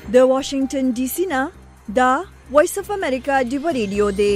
د واشنگټن ډي سي نه دا وایس اف امریکا دی ریډیو دی.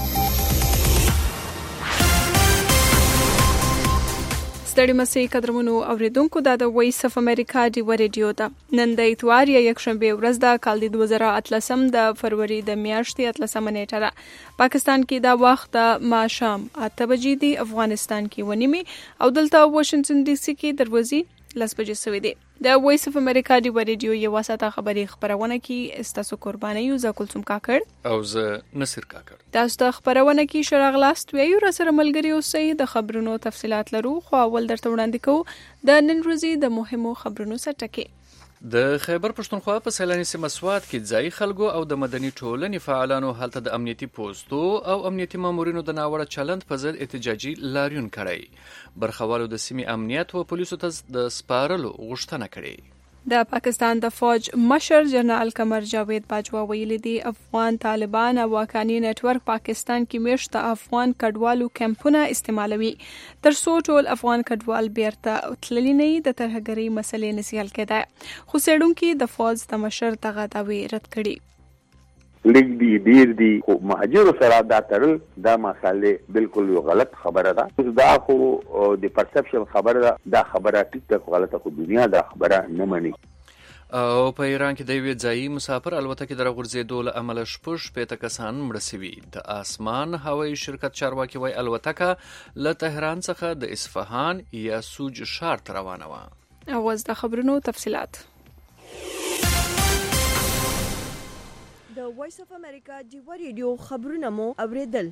ستړي مسئ قدرمنو اوریدونکو دا د وایس اف امریکا دی ریډیو ده. نن د اتوار یا یکشنبه ورځ ده، کال د 2013 د فروری د میاشتې 13 نیټه ده. پاکستان کې دا وخت ماښام 8 بجې دی، افغانستان کې ونیمه او دلته واشنگټن ډي سي کې دروازې 10 بجې سوي دي. د وایس اف امریکا دی ریډیو یو واسطه خبري خبرونه کې استاسو قرباني یو ز کلثوم کاکړ او ز نصر کاکړ. تاسو ته خبرونه کې شراغلاست ویو را سره ملګری اوسئ. د خبرونو تفصيلات لرو، خو اول درته وړاندې کوو د نن ورځې د مهمو خبرونو سرټکي. د خیبر پښتونخوا په سیلاني سیمه سوات کې ځای خلکو او د مدني ټولنې فعالانو هلته د امنیتي پوسټو او امنیتي مامورینو د ناوړه چلند په ضد احتجاجي لاریون کړی. برخوالو د سیمې امنیت او پولیسو ته د سپارلو غوښتنه کړې. د پاکستان د فوج مشر جنرال قمر جاوید باجوا ویلي دی افغان طالبان او واکانی نتورک پاکستان کې میشته افغان کډوالو کمپونه استعمالوي تر څو ټول افغان کډوال بیرته تللی نه د ترهګرۍ مسلې نشي حل کېدای. خو سړونکو د فوج د مشر دغه داوی رد کړي. لږ دی ډیر دی خو مهاجر سره دا تړل دا مسالې بالکل یو غلط خبره ده. دا خو د پرسپشن خبره ده، دا خبره ټیک غلطه، خو دنیا دا خبره نه مني. او په ایران کې د یوې ځایي مسافر الوتکې د راغورځېدو له امله 15 کسان مړه شوي. د آسمان هوایي شرکت چارواکي وایي الوتکه له تهران څخه د اصفهان یا سوج ښار ته روانه وه. اوس د خبرونو تفصيلات. د وایس اف امریکا دی ریډیو خبرونه مو اوریدل.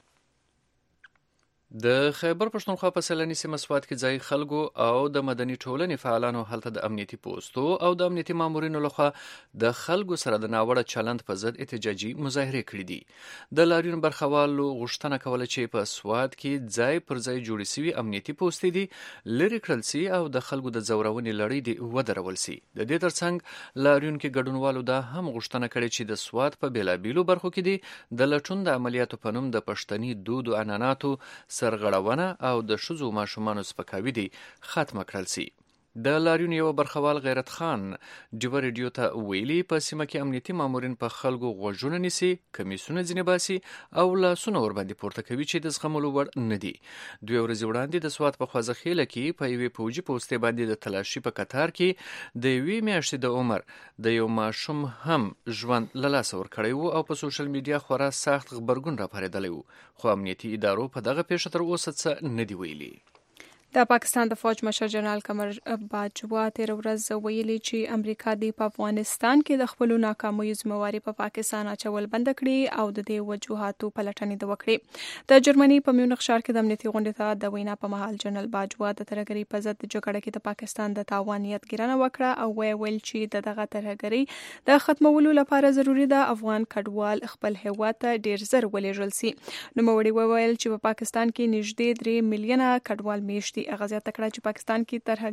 د خیبر پښتونخوا په سیلاني سیمه سوات کې ځای خلکو او د مدني ټولنې فعالانو هلته د امنیتي پوسټو او د امنیتي مامورینو لخوا د خلکو سره د ناوړه چلند په ضد احتجاجي مظاهرې کړې دي. د لاریون برخوالو غوښتنه کوله چې په سوات کې ځای پر ځای جوړې شوي امنیتي پوسټې دي لرې کړل سي او د خلکو د زورونې لړۍ دي ودرول سي. د دې ترڅنګ لاریون کې ګډونوالو دا هم غوښتنه کړې چې د سوات په بیلابیلو برخو کې دي د لټون د عملیاتو په نوم د پښتني دود او عنعناتو سرغړونه او د ښځو ماشومانو سپکاوي دي ختمه کړل سي. د لاریون یو برخوال غیرت خان ډیو ریډیو ته ویلي په سیمه کې امنیتي مامورین په خلکو غوږونه نیسي، کمیسونه ځینې باسي او لاسونه ورباندې پورته کوي چې د زغملو وړ نه دي. 2 ورځې وړاندې د سوات په خوځخیله کې په یوې پوجي پوسټې باندې د تلاشي په قطار کې د یوې میاشتې د عمر د یو ماشوم هم ژوند له لاسه ورکړی و او په سوشل میډیا خورا سخت غبرګون راپارېدلی و، خو امنیتي ادارو په دغه پیښه تر اوسه څه نه دي ویلي. د پاکستان د فوج مشر جنرال قمر باجوا تیر ورځ ویلي چې امریکا د افغانستان کې د خپل ناکامیو ذمہواری په پاکستان اچول بند کړي او د دې وجوهاتو پلټنې وکړي. د جرمني په میونخ ښار کې د امنیتي غونډې ته د وینا په مهال جنرال باجوا د ترهګرۍ په ضد جګړه کې د پاکستان د تاوانیت ګرانه وکړه او ویل چې دغه ترهګرۍ د ختمولو لپاره ضروری ده افغان کډوال خپل هیواد ته ډیر زر ولېږل سي. نوموړي وویل چې په پاکستان کې نږدې 3 میلیونه کډوال میشتي. اغازیات کړه چې پاکستان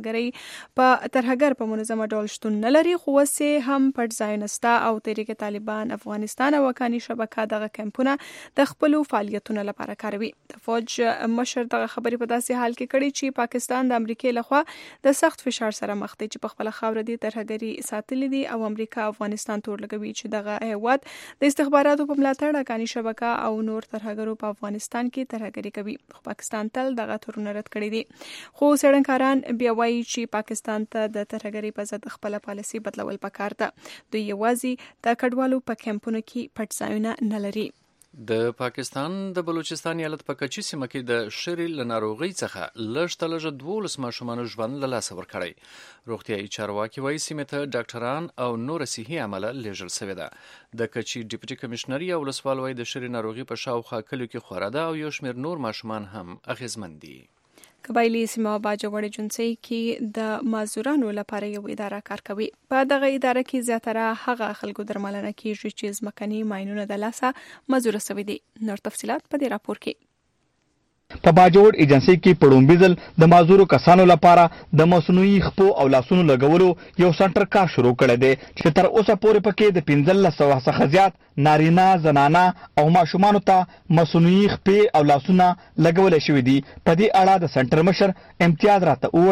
کې ترهګر په منظمه ډول شتون نه لري، خو وسه هم پټ ځایونستا او تحریک طالبان افغانستان او وکانی شبکه دغه کمپونه د خپل فعالیتونو لپاره کاروي. د فوج مشر دغه خبرې په داسې حال کې کړي چې پاکستان د امریکای لخوا د سخت فشار سره مخ دی چې په خپل خاور دي ترهګری ساتلې دي او امریکا افغانستان تور لګوي چې دغه هیواد د استخباراتو په ملاتړ وکانی شبکه او نور ترهګرو په افغانستان کې ترهګری کوي. خو پاکستان تل دغه تورونه رد کړی دي. خو څېړنکاران بیا وایي چې پاکستان ته د ترهګرۍ په ضد خپل پالیسي بدلول پکار ده. دوی یوازې د کډوالو په کمپونو کې پټ ځایونه نه لري. د پاکستان د بلوچستان ایالت په کچي سیمه کې د شری له ناروغۍ څخه لږ تر لږه 12 ماشومانو ژوند له لاسه ورکړی. روغتیايي چارواکي وایي سیمې ته ډاکټران او نور صحي عمله لیږل شوې ده. د کچي ډیپټي کمشنر یا ولسوال وایي د شری ناروغي په شاوخوا کلیو کې خوره ده او یو شمېر نور ماشومان هم اغېزمن دي. قبایلی سیمه باجوړ جنسي کې د معذورانو لپاره یو اداره کار کوي. په دغه اداره کې زیاتره هغه خلکو درملنه کیږي چې ځمکني ماینونه د لاسه معذور شوي دي. نور تفصيلات په دې راپور کې. په باجوړ ایجنسی کې پړومبیزل د معذورو کسانو لپاره د مصنوعي خپو او لاسونو لګولو یو سنټر کار شروع کړی دی چې تر اوسه پورې پکې د 1500 څخه زیات نارینه زنانه او ماشومانو ته مصنوعي خپې او لاسونه لګول شوي دي. په دې اړه د سنټر مشر امتیاز راته وویل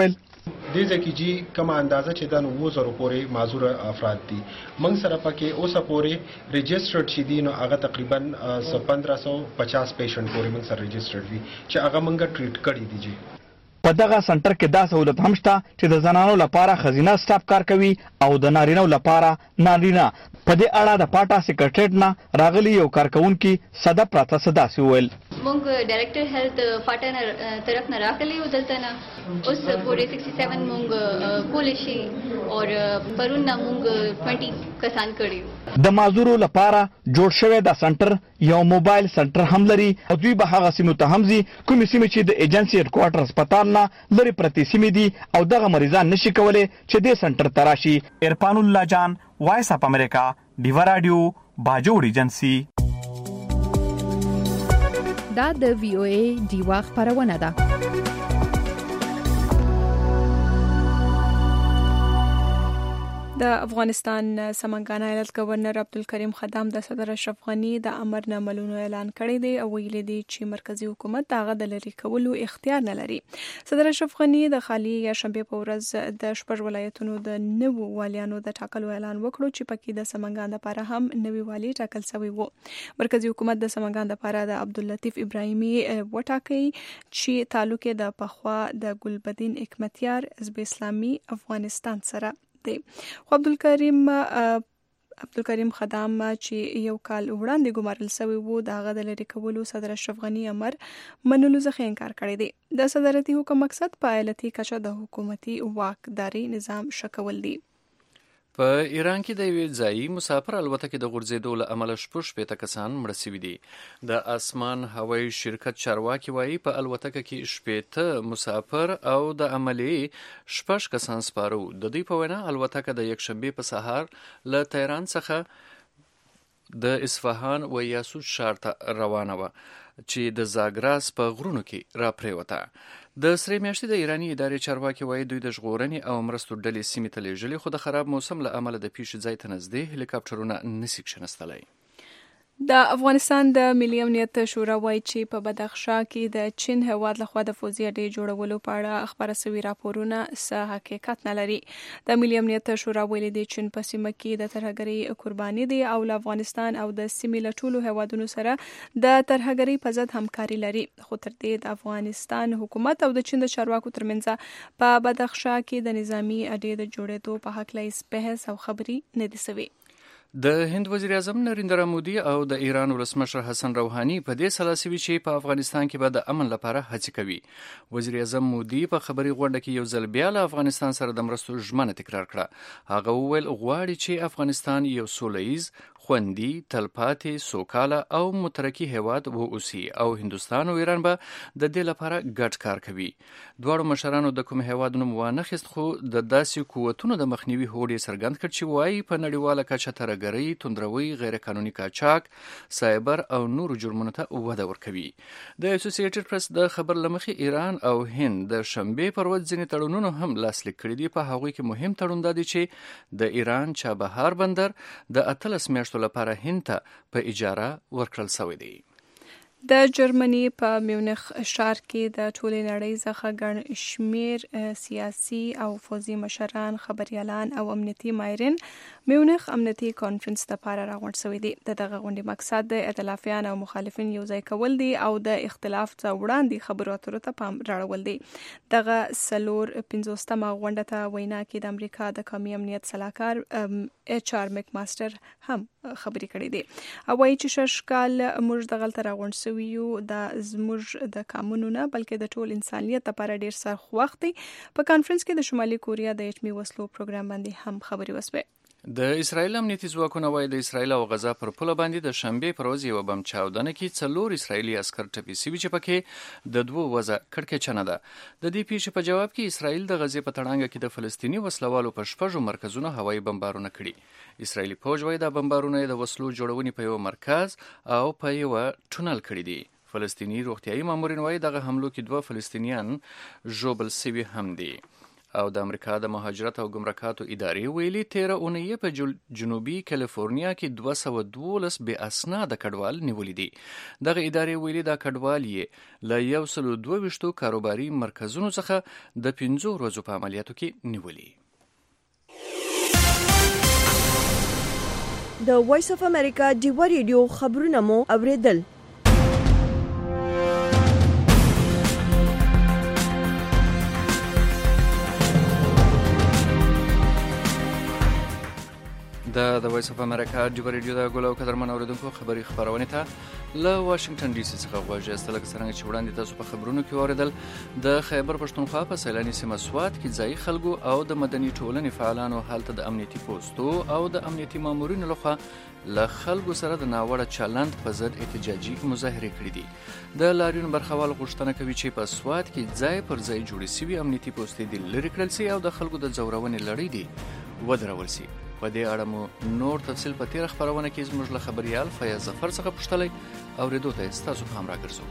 دې ځکه چې کومه اندازه چې د 9000 پورې معذور افراد دي موږ سره پکې اوسه پورې ريجسترډ شې دي نو هغه تقریبا 1550 پیشنټ پورې موږ سره ريجسترډ دي چې هغه موږ ټریټ کړی دي. په دغه سنټر کې دا سہولت هم شته چې د زنانو لپاره خزینه سټاف کار کوي او د نارینه لپاره نارینه. په دې اړه د پاټا سیکریټریټ نه راغلي یو کارکونکي صدا پراته صدا سویل مونږ ډایرکټر هیلث پاټا طرف نه راغلي او دلته نه اوس پورې 67 مونږ کول شي او پرون نه مونږ 20 کسان کړیو. د معذورو لپاره جوړ شوی دا سنټر یو موبایل سنټر هم لري او دوی به هغه سیمو ته هم ځي کومې سیمې چې د ایجنسي هډ کوارټر هسپتال نه لري پرتې سیمې دي او دغه مریضان نشي کولی چې دې سنټر ته راشي. عرفان الله جان، وایس اپ امریکا، ډیوا رادیو، باجوړ ایجنسي. دا د وی او ای ډیوا خبرونه ده. د افغانستان سمنګان ایالت گورنر عبدالکریم خدام د صدر اشرف غنی د امر ناملونو اعلان کړی دی او ویلي دی چې مرکزی حکومت هغه د لری کولو اختیار نه لري. صدر اشرف غنی د خالی یا شنبه په ورځ د شپږ ولایتونو د نوو والیانو د ټاکلو اعلان وکړو چې پکې د سمنګان لپاره هم نوي والی ټاکل شوی وو. مرکزی حکومت د سمنګان لپاره د عبداللطیف ابراهیمي وټاکي چې تعلق د پخوا د ګلبدین حکمتیار حزب اسلامي افغانستان سره دی. خو عبدالکریم خدام چې یو کال وړاندې ګمارل شوی وو د هغه د لری کولو صدر اشرف غنی امر منلو څخه انکار کړی دی. د صدارتي حکم مقصد په ایالتي کچه د حکومتي واکداري نظام شکول دی. په ایران کې د یوې ځایي مسافر الوتکې د غورځېدو له امله 16 کسان مړه شوي دي. د اسمان هوایي شرکت چارواکي وایي په الوتکه کې 16 مسافر او د عملي 6 کسان سپاره وو. د دوی په وینا الوتکه د یکشنبه په سهار له تهران څخه د اصفهان و یاسوج ښار ته روانه وه چې د زاګراس په غرونو کې راپریوته. د سرې میاشتې د ایراني ادارې چارواکي وایي دوی د ژغورنې او مرستو ډلې سیمې ته لیږلي خو د خراب موسم له امله د پیښې ځای ته نږدې هلیکاپټرونه نشي کښېنستلی. د افغانستان د ملي امنیت شورا وایي چې په بدخشان کې د چین هیواد لخوا د فوزي اډې جوړولو په اړه خبره شوي راپورونه څه حقیقت نه لري. د ملي امنیت شورا ویلي دی چین په سیمه کې د ترهګرۍ قرباني دی او له افغانستان او د سیمې له ټولو هیوادونو سره د ترهګرۍ په ضد همکاري لري. خو تر دې د افغانستان حکومت او د چین د چارواکو ترمنځ په بدخشان کې د نظامی اډې د جوړېدو په هکله هیڅ بحث او خبرې نه دي شوي. د هند وزیر اعظم نریندرا مودي او د ایران ولسمشر حسن روحاني په دې سلا سوي چې په افغانستان کې به د امن لپاره هڅې کوي. وزیر اعظم مودي په خبري غونډه کې یو ځل بیا له افغانستان سره د مرستو ژمنه تکرار کړه. هغه وویل غواړي چې افغانستان یو سولهییز، خوندي، تلپاتې، سوکاله او مترقي هیواد واوسي او هندوستان او ایران به د دې لپاره ګډ کار کوي. دواړو مشرانو د کوم هیواد نوم وانخیست خو د داسې قوتونو د مخنیوي هوډ یې څرګند کړ چې وایي په نړیواله کچه ترهګرۍ، توندروي، غیر قانوني قاچاق، سایبر او نورو جرمونو ته وده ورکوي. د اسوسییټډ پریس د خبر لمخې ایران او هند د شنبه پر ورځ ځینې تړونونه هم لاسلیک کړي دي. په هغوی کې مهم تړون دی چې د ایران چابهار بندر د 18 میاشتو لپاره هند ته په اجاره ورکړل شوی دی. د جرمني په میونخ ښار کې د ټولې نړۍ څخه ګڼ شمیر سیاسي او فوزي مشران، خبريالان او امنیتي ماهرین میونخ امنیتي کانفرنس لپاره راغونډ شوي دي. دغه غونډې مقصد د ائتلافیان او مخالفین یوځای کول دي او د اختلاف څخه وړاندې خبرو اترو ته پام راړول دي. دغه 450مه غونډه ته وینا کې د امریکا د قومي امنیت صلاحکار HR میک ماستر هم خبرې کړې دي او وایي چې 6 کال موږ دغلته راغونډ سوي یو د زموږ د قانونو نه بلکې د ټول انسانیت لپاره ډیر سخت وخت دی. په کانفرنس کې د شمالي کوریا د اټومي وسلو پروګرام باندې هم خبرې وسوي. د اسرایل امنیتي ځواکونه وایي د اسرایل او غزا پر پوله باندې د شنبه پر ورځ یو بم چاودنه کې 4 اسرایلی عسكر ټپي شوي چې پکې د 2 وزه کړکېچنه ده. د دې پیښې په جواب کې اسرایل د غزې په تړانګه کې د فلسطینی وسلوالو په شپږو مرکزونو هوایي بمبارونه کړي. اسرایلی فوج وایي د بمبارونه د وسلو جوړونې په یو مرکز او په یو ټونل کړي دي. فلسطینی روغتیايي مامورین وایي دغه حملو کې 2 فلسطینیان ژوبل شوي هم دي. او د امریکا د مهاجرت او ګمرکاتو ادارې ویلي 13 اونۍ په جنوبي کالیفورنیا کې 212 بې اسناده کډوال نیولي دي. دغه ادارې ویلي دا کډوال یې له 122 کاروباري مرکزونو څخه د 15 ورځو په عملیاتو کې نیولي. د وایس اف امریکا ډیوا ریډیو خبرونه مو اوریدل. د وایس اف امریکا ډیوا ریډیو د ګولو قدرمن اوریدونکو خبري خبرونه ته له واشنگټن ډي سي څخه غواړي استلګ څنګه چې وړاندې تاسو په خبرونو کې اوریدل د خیبر پښتونخوا په سیلاني سیمه سوات کې ځای خلکو او د مدني ټولنې فعالانو حالت د امنیتي پوسټو او د امنیتي مامورینو لخوا له خلکو سره د ناوړه چلند په ضد احتجاجي مظاهره کړې دي. د لاریون برخوال غوښتنه کوي چې په سوات کې ځای پر ځای جوړې شوي امنیتي پوسټې د لری کړل سي او د خلکو د زورونې لړۍ دي ودرول سي. په دې اړه مو نور تفصیل په تیر خبرونه کې زموږ له خبريال فیاض ظفر څخه پوښتلې او ریدو ته تاسو هم راګرځو.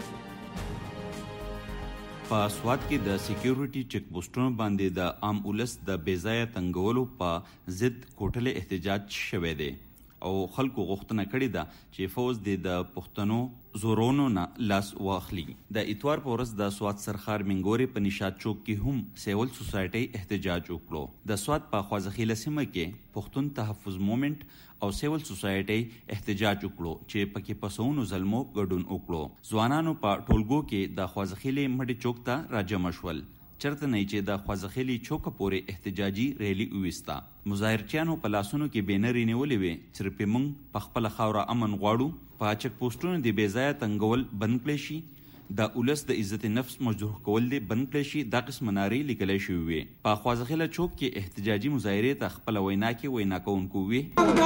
په سوات کې د سکیورټي چیک پوسټونو باندې د عام ولس د بیځایه تنګولو په ضد کوټلې احتجاج شوه دی او خلکو غوښتنه کړې ده چې فوز د پښتنو زورونو نه لاس واخلي. د اتوار په ورځ د سوات سرخار منګوري په نشاط چوک کې هم سیول سوسایټي احتجاج وکړو. د سوات په خوازخیله سیمه کې پښتون تحفظ موومېنټ او سیول سوسایټي احتجاج وکړو چې پکې پسونو ظلمو ګډون وکړو. ځوانانو په ټولګو کې د خوازخیله مډي چوک ته راجم شول. چرته نه چې د خوازخیلی چوک پورې احتجاجي ریلی وویستا. مظاهرچیانو په لاسونو کې بینرې نیولې وې چې په موږ په خپل خاوره امن غواړو. په چک پوسټونو د بیځایه تنګول بند کړی شي، د ولس د عزت نفس مجروح کول دي بند کړی شي. دا قسم نارې لیکلې شوې وې. په خوازخیله چوک کې احتجاجي مظاهرې ته خپل وینا کې وینا کوونکو وې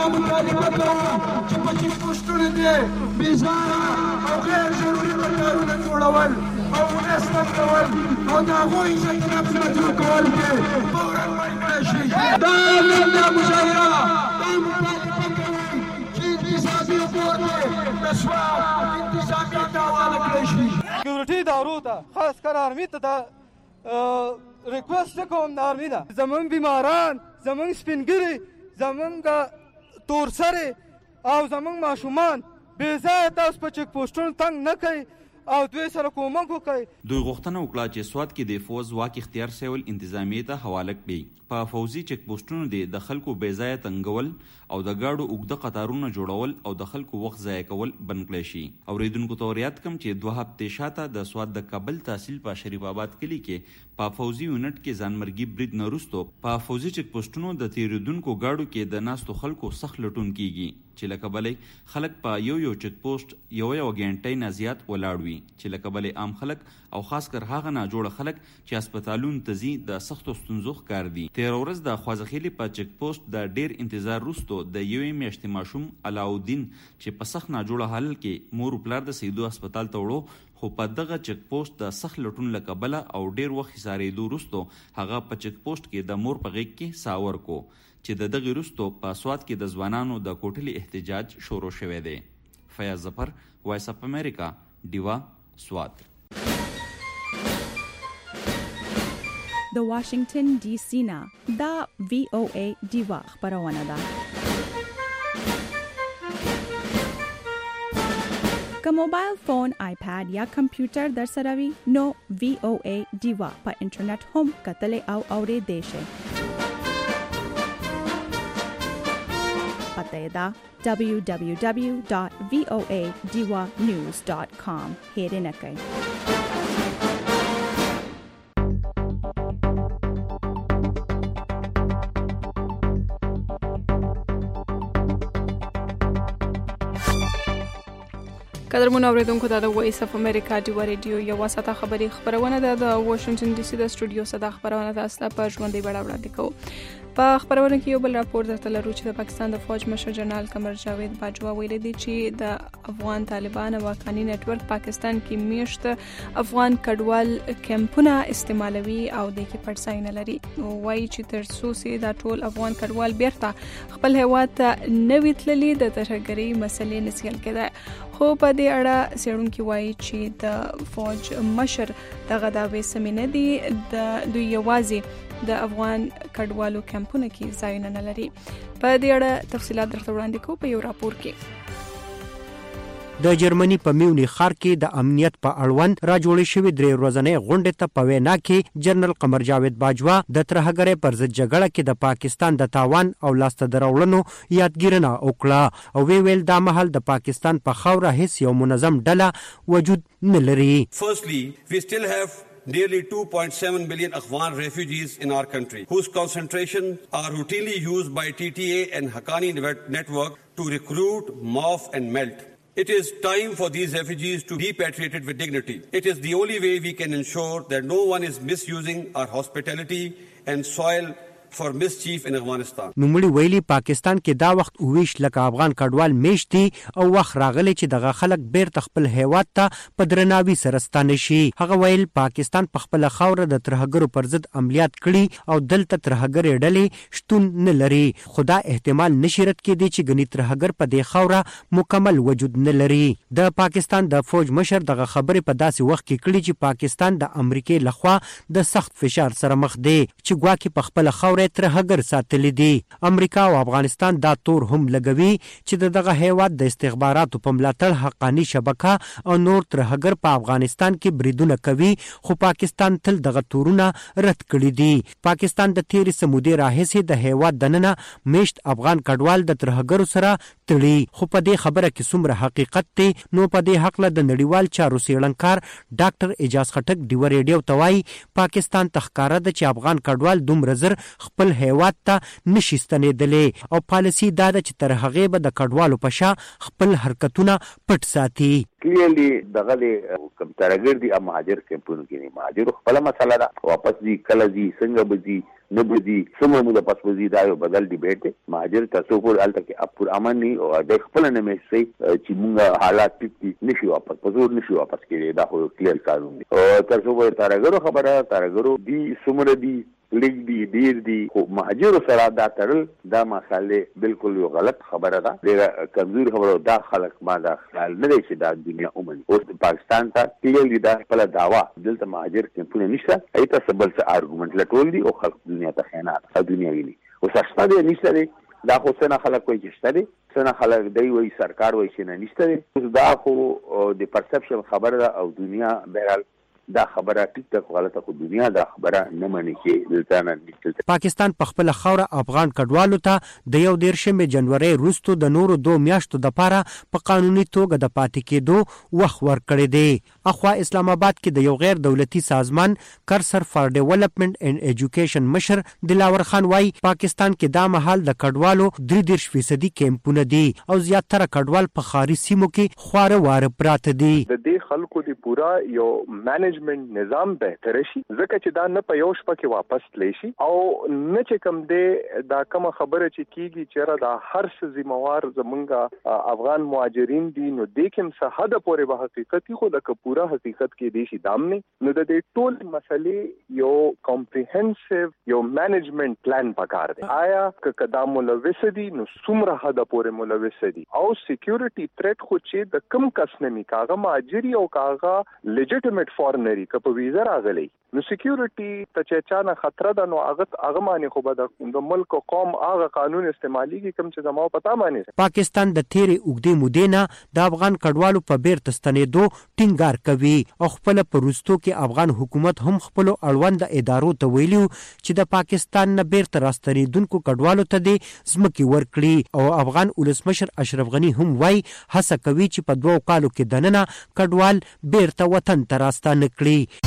چې په چک پوسټونو کې بیځایه او غیر ضروري کارونه جوړول او ولس تنګول او د هغوی عزت نفس مجروح کول دي فوراً بند کړی شي. دا مظاهره دا مطالبه کوي چې انتصابي فورمې د سوات انتصابي دعوا کړی شي. سکیورټي دارو ته خاص کر آرمي ته دا ریکوست کوم د آرمي ده زمونږ بیماران، زمونږ سپینګري، زمونږ تورسرې او زمونږ ماشومان بې ځایه تاسو په چک پوسټونو تنګ نه کوي او دوی سره کومک وکړي. دوی غوښتنه وکړه چې سوات کې د فوز واک اختیار سیول انتظامیې ته حواله کړي. په فوزي چک پوسټونو د خلکو بې ځایه تنګول او د ګاډو اوږده قطارونه جوړول او د خلکو وخت ضایع کول بند کړی شي. اوریدونکو ته ریاد کوم چې 2 هفتې شاته د سوات د کابل تحصیل په شریف آباد کلی کې په فوزي یونټ کې ځانمرګي برید نه وروسته په فوزي چک پوسټونو د تیریدونکو ګاډو کې د ناستو خلکو سخت لټون کیږي چې لکه بلې خلک په یو چک پوسټ یو غنټې نه زیات ولاړ وي چې لکه بلې عام خلک او خاص کر هغه نه جوړ خلک چې هسپتالونو ته ځي د سختو ستونزو ښکار دي. 13 ورځ د خوازخیلی په چک پوسټ د ډیر انتظار وروسته د یوې میاشتې ماشوم علاؤالدین چې په سخت ناجوړه حالت کې مور پلار د سیدو هسپتال ته وړو، خو په دغه چک پوسټ د سخت لټون له کبله او ډیر وخت حصارېدو وروسته هغه په چک پوسټ کې د مور په غېږ کې ساور کو چې د دغه وروسته په سوات کې د ځوانانو د کوټلې احتجاج شروع شوی دی. فیاض ظفر، وایس اف امریکا، ډیوا، سوات. د واشنگټن ډي سي نه دا VOA ډیوا خبرونه ده. که موبایل فون، آیپاد یا کمپیوټر در سره وي نو VOA ډیوا په انټرنیټ هم کتلی او اوریدلی شئ. پته دا www.voadiwanews.com هیرینه کوي. قدرمن اوریدونکو دا د وایس اف امریکا ډیوا ریډیو یو واسطه خبرونه ده د واشنگټن ډي سي د سټوډیو صدا خبرونه تاسو ته په ژوندۍ بڼه وړاندې کوو. په خبرونه کې یو بل راپور درته لرو چې د پاکستان د فوج مشر جنرال قمر جاوید باجوا ویلي دی چې د افغان طالبان او افغاني نتورک پاکستان کې میشت افغان کډوال کیمپونه استعمالوي او د کې پړسای نه لري. وایي چې تر څو چې دا ټول افغان کډوال بیرته خپل هیواد ته نوي تللي د ترهګرۍ مسلې نسي حل کېدای. خو په دې اړه څېړونکي وایي چې د فوج مشر دغه دعوې سمې نه دي. دوی یوازې د افغان کډوالو کمپونه کې ځایونه نه لري. په دې اړه تفصیلات درته وړاندې کوو په یو راپور کې. د جرمني په میونخ ښار کې د امنیت په اړوند را جوړې شوې 3 ورځنۍ غونډې ته په وینا کې جنرال قمر جاوید باجوا د ترهګرۍ پر ضد جګړه کې د پاکستان د تاوان او لاسته دراوړنو یادګیرنه وکړه او ویل دا مهال د پاکستان په خاوره هیڅ یو منظم ډله وجود نه لري. Firstly, we still have nearly 2.7 million Afghan refugees in our country, whose concentration are routinely used by TTA and Haqqani network to recruit, morph and melt. It is time for these refugees to be repatriated with dignity. It is the only way we can ensure that no one is misusing our hospitality and soil for mischief in Afghanistan. نوموړي ویلي پاکستان کې دا وخت 29 لکه افغان کډوال میشتي او وخت راغلی چې دغه خلک بیرته خپل هیواد ته په درناوي سره ستانه شي. هغه ویل پاکستان په خپل خاوره د ترهګرو پر ضد عملیات کړي او دلته ترهګرې ډلې شتون نه لري. خدا احتمال نشي رد کېدی چې ګنې ترهګر په دې خاوره مکمل وجود نه لري. د پاکستان د فوج مشر دغه خبرې په داسې وخت کې کړي چې پاکستان د امریکای لخوا د سخت فشار سره مخ دی چې ګواکې په خپل خاوره ترهګر ساتلی دي. امریکا او افغانستان دا تور هم لګوي چې دغه هیواد د استخباراتو په ملاتړ حقانی شبکه او نور ترهګر په افغانستان کې بریدونه کوي. خو پاکستان تل دغه تورونه رد کړي دي. پاکستان د تیرې سمودې راهیسې د هیواد دننه میشت افغان کډوال د ترهګرو سره تړي. خو په دې خبره کې څومره حقیقت دی نو په دې حق له د نړیوال چارو څېړنکار ډاکټر اعجاز خټک ډیو ریډیو ته وایي پاکستان تخکاره ده چې افغان کډوال دومره زر خپل هیواد ته نشي ستنېدلی او پالیسي دا ده چې تر هغې به د کډوالو په شا خپل حرکتونه پټ ساتي. کلیرلی دغه کوم ترهګر دي او مهاجر کمپونه کې نه مهاجر خپل مسله ده واپس دي کله دي څنګه به دي نه به دي څومره موږ پس به دي دا یو بدل ډیبیټ دی. مهاجر تاسو په الته کې اپور امن ني او د خپل نه مې سي چې موږ حالات ټیټ نشي واپس پزور نشي واپس کېږي دا خو کلیر قانون دی. او تاسو په ترهګرو خبره ترهګرو دي څومره دي لیک دی ډیر دی خو مهاجر سره دا تړل دا مسالې بالکل یو غلط خبره ده. ډیره کمزور خبره دا خلک ما دا خیال نه دی چې دا دنیا اومن اوس پاکستان ته کلیرلی دا خپل دعوا دلته مهاجر کمپونه نشته ایت سبل څه ارګومنت لټول دي او خلک دنیا ته خیانت او دنیا ویني او سشته دی نشته دی دا خو څنګه خلک کوي چې شته دي څنګه خلک دی وایي سرکار وایي چې نه نشته دی. اوس دا خو د پرسپشن خبره ده او دنیا بهرحال دا خبره ټیک غلطه خو دنیا دا خبره نه مني چې دلته نه. پاکستان په خپل خاوره افغان کډوالو ته د 1 جنوري وروسته د نورو 2 میاشتو د پاره په قانوني توګه د پاتې کېدو وخت ورکړی دی. اخوا اسلام آباد کې د یو غیر دولتي سازمان کرسر فار ډیولپمنٹ اینڈ ایجوکیشن مشر دلاور خان وای پاکستان کې دا مهال د کډوالو 33% کیمپونه دي او زیاتره کډوال په خاري سیمو کې خواره واره پراته دي. د دې خلکو دی پورا یو مینجمنت نظام بهتر شي ځکه چې دا نه په یو شپه کې واپس تلی شي او نه چې کوم دی دا کومه خبره چې کیږي چې دا هر څه ذمہوار زمونږ افغان مهاجرین دي نو د کوم څه حد پورې به حقیقت خو د پورا حقیقت کې دي شي دام نه نو د دې ټول مسلې یو کمپریهنسیو یو مینجمنت پلان پکار دی. آیا که دا ملوث دي نو څومره حد پورې ملوث دي او سکیورټي تھریټ خو چې د کم کس نه می کاغه مهاجری او کاغه لیجیټیمیټ فورنری که په ویزا راغلی نو سکیورټي ته چې چانه خطر ده نو هغه معنی خو به د ملک او قوم هغه قانون استعماليږي کوم چې زموږ پتا معنی. پاکستان د تیرې اوږدې مودې نه د افغان کډوالو په بیرته ستنېدو ټینګار کوي او خپل په وروستو کې افغان حکومت هم خپل اړوند ادارو ته ویلي چې د پاکستان نه بیرته راستنېدونکو کډوالو ته د ځمکې ورکړي او افغان ولسمشر اشرف غنی هم وایي هڅه کوي چې په 2 کالو کې دننه کډوال بیرته وطن ته راستانه کړي.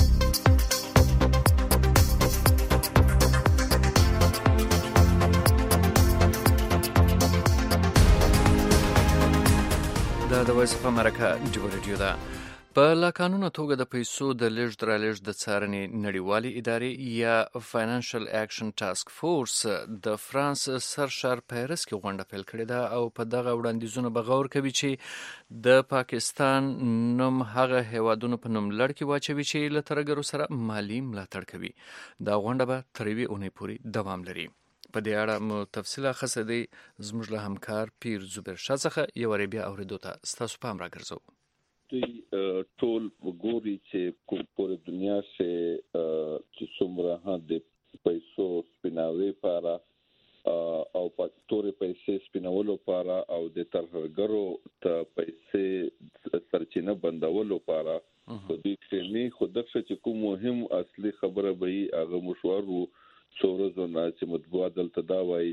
د وایس اف امریکا ډیو ریډیو ده. په لاقانونه توګه د پیسو د لېږد رالېږد د څارنې نړیوالې ادارې یا فاینانشل اکشن ټاسک فورس د فرانس سرشار پیرس کې غونډه پیل کړې ده او په دغه وړاندیزونو به غور کوي چې د پاکستان نوم هغه هیوادونو په نوملړ کې واچوي چې له ترهګرو سره مالي ملاتړ کوي. دا غونډه به تر یوې اونۍ پورې دوام لري. په دې اړه مو تفصیل اخیستی دی زموږ له همکار پیر زبیر شاه څخه یو واری بیا اورېدو ته ستاسو پام راګرځوو. دوی ټول وګوري چې کوم پورې دنیا چې څومره د پیسو سپیناوي لپاره او پاتوري پیسې سپینولو لپاره او د ترهګرو ته پیسې سرچینه بندولو لپاره په دې کې نه خودک چې کوم مهم اصلي خبره به هغه مشوار وو څورزو نه چې مطبوعات دلته دا وایي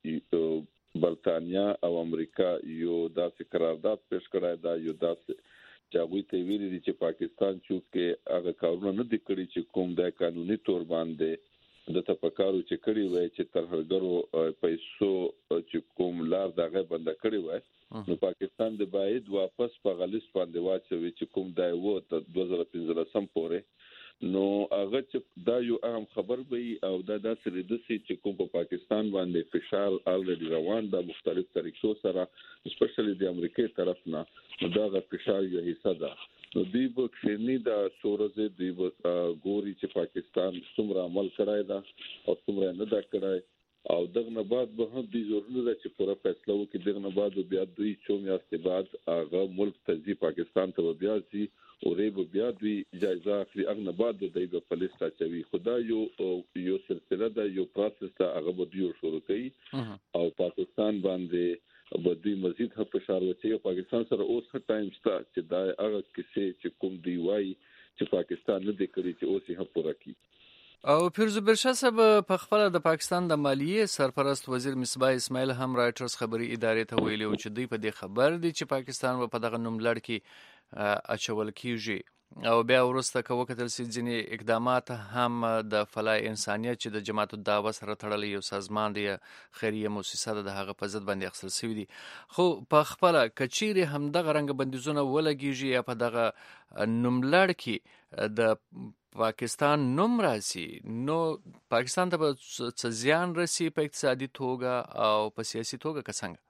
چې برتانیا او امریکا یو داسې قرارداد پیش کړی دا یو داسې چې هغوی ته ویلي دي چې پاکستان چونکې هغه کارونه نه دي کړي چې کوم د قانوني تور باندې دته پکارو چې کړي وای چې ترهګرو پیسو چې کوم لار دغه بند کړي وای نو پاکستان د باید واپس په غلیظ باندې واچوي چې کوم دای وو ته 2015 پورې نو هغه چې دا یو اهم خبر وي او دا داسې ردسي چې کوم په پاکستان باندې فشار الریډي روان د مختلف طریقو سره سپیشلی د امریکای طرف نه نو دا غو فشار یو حصہ ده. نو دی په کښنی دا سورزه دی ګوري چې پاکستان څومره عمل کړای دا او څومره نه دا کړای او دغه نه بعد به هم د ضرورت چې پوره فیصله وکړي دغه نه بعد بیا دوی چې میاشتې بعد هغه ملک ته پاکستان ته بیا سي او ریب بیا دوی جایزه اخلي هغه نه بعد د دې په لیسټه چوي خدای یو سلسله دا یو پروسس ته هغه به دوی شروع کوي او پاکستان باندې بدوی مزید هم فشار وچی پاکستان سره اوس هر ټایم ستا چې دا هغه کیسې چې کوم دی وای چې پاکستان نه دی کړی چې اوس یې هم پوره کړي. او پیر زبیر شاه صاحب په خپل د پاکستان د مالیې سرپرست وزیر مصباح اسماعیل هم رایټرز خبري ادارې ته ویلي چې دوی په دې خبر دي چې پاکستان په دغه نوملړ کې اچول کیږي او بیا ورسته کوکتل سي ځینې اقدامات هم د فلاح انسانیت چې د جماعت الدعوه سره تړلې یو سازمان دی خیریه مؤسسه د هغه په ضد باندې اخیستل شوی دي خو په خپل کچيري هم دغه رنګ بندیزونه ولګیږي یا په دغه نوملړ کې د پاکستان نوم راسي نو پاکستان ته څه زیان رسي په اقتصادي توګه او په سیاسي توګه څنګه؟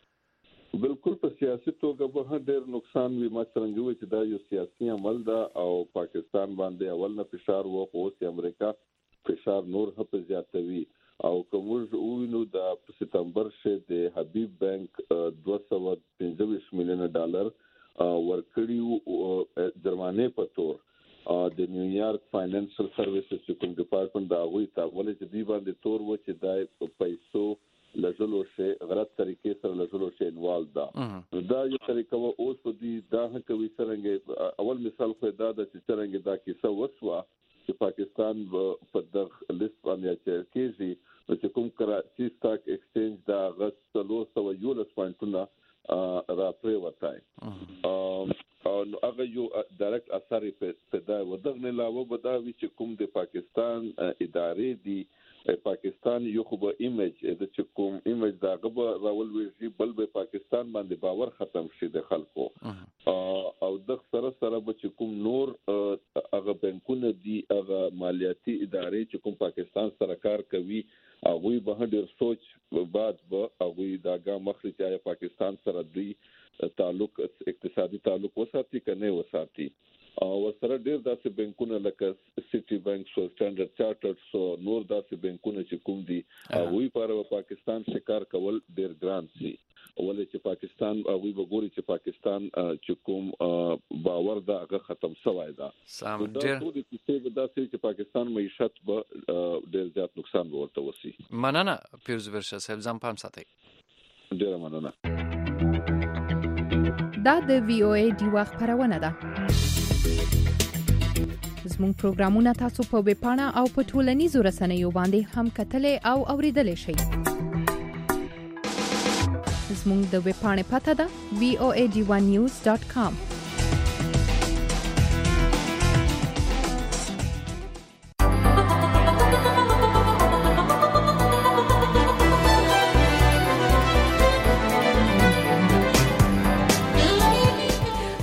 بالکل په سیاسي توګه به ډېر نقصان وي مثلا وي چې دا یو سیاسي عمل ده او پاکستان باندې اول نه فشار وو خو اوس امریکا فشار نور هم زیاتوي او کوم وینو د سپتمبر شه د حبیب بانک $225 میلیون ورکړیو جرمانه په تور د نیویارک فاینانشل سروسز کوم ډپارټمنټ دا وی تا ولې چې دی باندې تور و چې دای پیسو لجلو شه غلط طریقې سره لجلو شه انوالو دا یو طریقه و اوس په دې دا کوي څنګه اول مثال خو دا د څنګه دا کیسه وسوه چې پاکستان په دغه لیست باندې چې چې کوم کراچي سٹاک ایکسچینج دا غسلو سو یو لس پوینټونه را پرې وتاي او هغه یو ډایرکټ اثر په دا ودغه نه علاوه بداوي چې کوم د پاکستان ادارې دي پاکستان یو خو به ایمیج د چې کوم ایمیج دا غو راول وی بل به پاکستان باندې باور ختم شي د خلکو او د سره به چې کوم نور هغه بانکونه دي هغه مالیاتي ادارې چې کوم پاکستان سره کار کوي هغه به ډېر سوچ بعد به هغه دا ګام مخري چې پاکستان سره دوی تعلق اقتصادي تعلق وساتي کنه وساتي او سره ډېر داسې بانکونه لکه سټي بانک سو سټانډرډ چارټرډ سو نور داسې بانکونه چې کوم دي هغه پر پاکستان شکار کول ډېر ګران دي ولې چې پاکستان هغه وګوري چې پاکستان چې کوم باور دا هغه ختم شوی دا سم ډېر د کیسې داسې چې پاکستان معیشت به ډېر زیات نقصان ورته وسی. مننه پیر زبیر شاه صاحب ځم پام ساتئ. ډېر مننه. دا د VOA ډیوا خبرونه ده. زموږ پروګرامونه تاسو په ویب پاڼه او په ټولنیزو رسنیو باندې هم کتلای او اوریدلای شئ. زموږ د ویب پاڼې پته ده voadiwanews.com.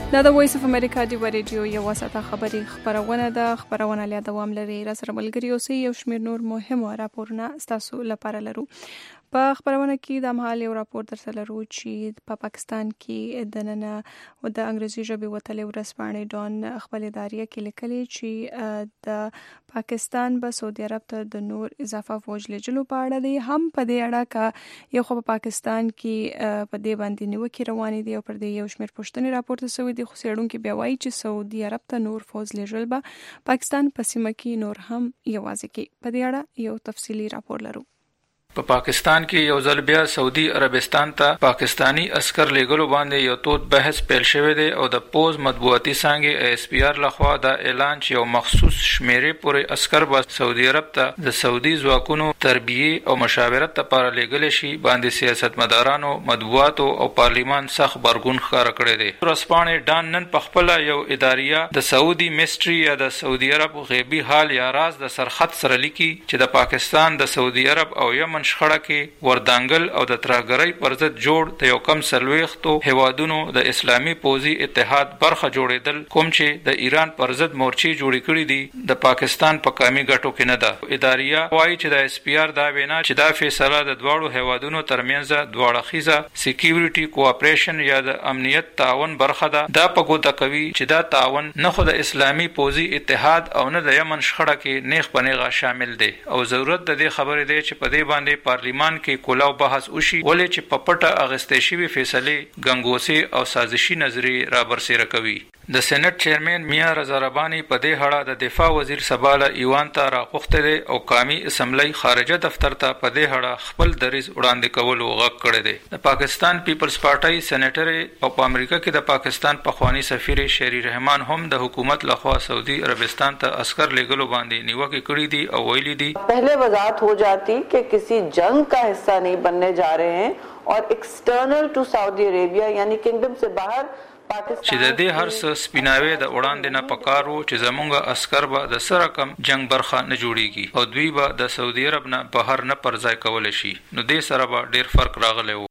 دا د وایس اف امریکا دی ریډیو یو ساعته خبري خبرونه ده. خبرونه له دوام لري. را سره ملګری اوسئ. یو شمېر نور مهم راپورونه ستاسو لپاره لرو. په خبرونه کې د مهال یو راپور درته لرو چې په پاکستان کې د نن او د انګریزي ژبې وتلې ورځپاڼې ډان خپل ادارې کې لیکلي چې د پاکستان به سعودي عرب ته د نور اضافه فوج لېږلو په اړه دی. هم په دې اړه که یو خو په پاکستان کې په دې باندې نیوکې روانې دي او پر دې یو شمېر پوښتنې راپورته شوي دي، خو څېړونکي بیا وایي چې سعودي عرب ته نور فوج لېږل به پاکستان په سیمه کې نور هم یوازې کوي. په دې اړه یو تفصیلي راپور لرو. په پاکستان کې یو ځل بیا سعودي عربستان ته پاکستانی عسكر لېږلو باندې یو تود بحث پیل شوی دی او د پوز مطبوعاتي څانګې ASPR لخوا دا اعلان چې یو مخصوص شمیرې پورې عسكر به سعودي عرب ته د سعودي ځواکونو تربیه او مشاورت لپاره لېږل شي باندې سیاستمدارانو، مطبوعاتو او پارلیمان سخت برګون ښکاره کړی دی. ورځپاڼې ډان نن په خپل یو اداریه د سعودي میسټري یا د سعودي عرب غیبي حال یا راز د سرخط سره لیکي چې د پاکستان د سعودي عرب او یمن شخړه کې وردانګل او د ترهګرۍ پر ضد جوړ د یو کم څلوېښتو هیوادونو د اسلامي پوځي اتحاد برخه جوړېدل کوم چې د ایران پر ضد مورچې جوړې کړې دي د پاکستان په کامي ګټو کې نه ده. اداریه وایي چې د ASPR دا وینا چې دا فیصله د دواړو هیوادونو ترمنځ دواړه سکیورټي کوآپریشن یا د امنیت تعاون برخه ده. دا په ګوته کوي چې دا تعاون نه خو د اسلامي پوځي اتحاد او نه د یمن شخړه کې نیغ په نیغه شامل دی او ضرورت د دې خبرې دی چې په دې باندې پارلیمان کې کولاو بحث وشي ولې چې په پټه اغستې شوي فیصلې ګنګوسې او سازشي نظریې را برسېره کوي. د سېنات چیرمن میا رضا رباني په دې اړه د دفاع وزیر سباله ایوان ته راغوښتي دي او قومي اسمبلی خارجه دفتر ته په دې اړه خپل دریځ وړاندې کولو غږ کړی دی. د پاکستان پیپلز پارټي سېنیټر او په امریکا کې د پاکستان پخوانی سفیر شری رحمان هم د حکومت لخوا سعودي عربستان ته عسكر لېږلو باندې نیوکې کړې دي او ویلي دي پہلے وضاحت ہو جاتی کہ کسی جنگ کا حصہ نہیں بننے جا رہے ہیں اور ایکسٹرنل ٹو سعودی عربیہ یعنی کنگڈم سے باہر چې د دې هر څه سپیناوي د وړاندې نه پکارو چې زمونږ عسكر به د سره کم جنگ برخه نه جوړيږي او دوی به د سعودي عرب نه بهر نه پرځای کول شي. نو دې سره به ډیر فرق راغلی و.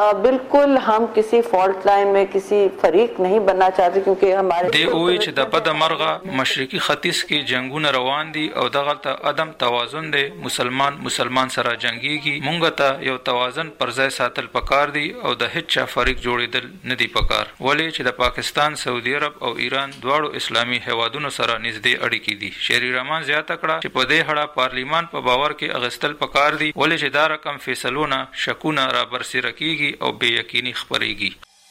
بالکل हम किसी fault line में किसी फरीक नहीं बनना चाहते क्योंकि हमारे دی اوی چې د بد مرغه مشرقي ختیځ کې جنگونه روان دي او دغه ته عدم توازن دی. مسلمان سره جنگيږي. مونږ ته یو توازن پرځای ساتل پکار دي او د هیڅ فریق جوړیدل نه دی پکار. ولې چې د پاکستان، سعودي عرب او ایران دواړو اسلامي هیوادونو سره نږدې اړیکې دي. شری رحمان زیاته کړه چې په دې اړه پارلیمان په باور کې اغستل پکار دي ولې چې دا رقم فیصلونه شکونه را برسېره کیږي او بے یقینی خبرېږي.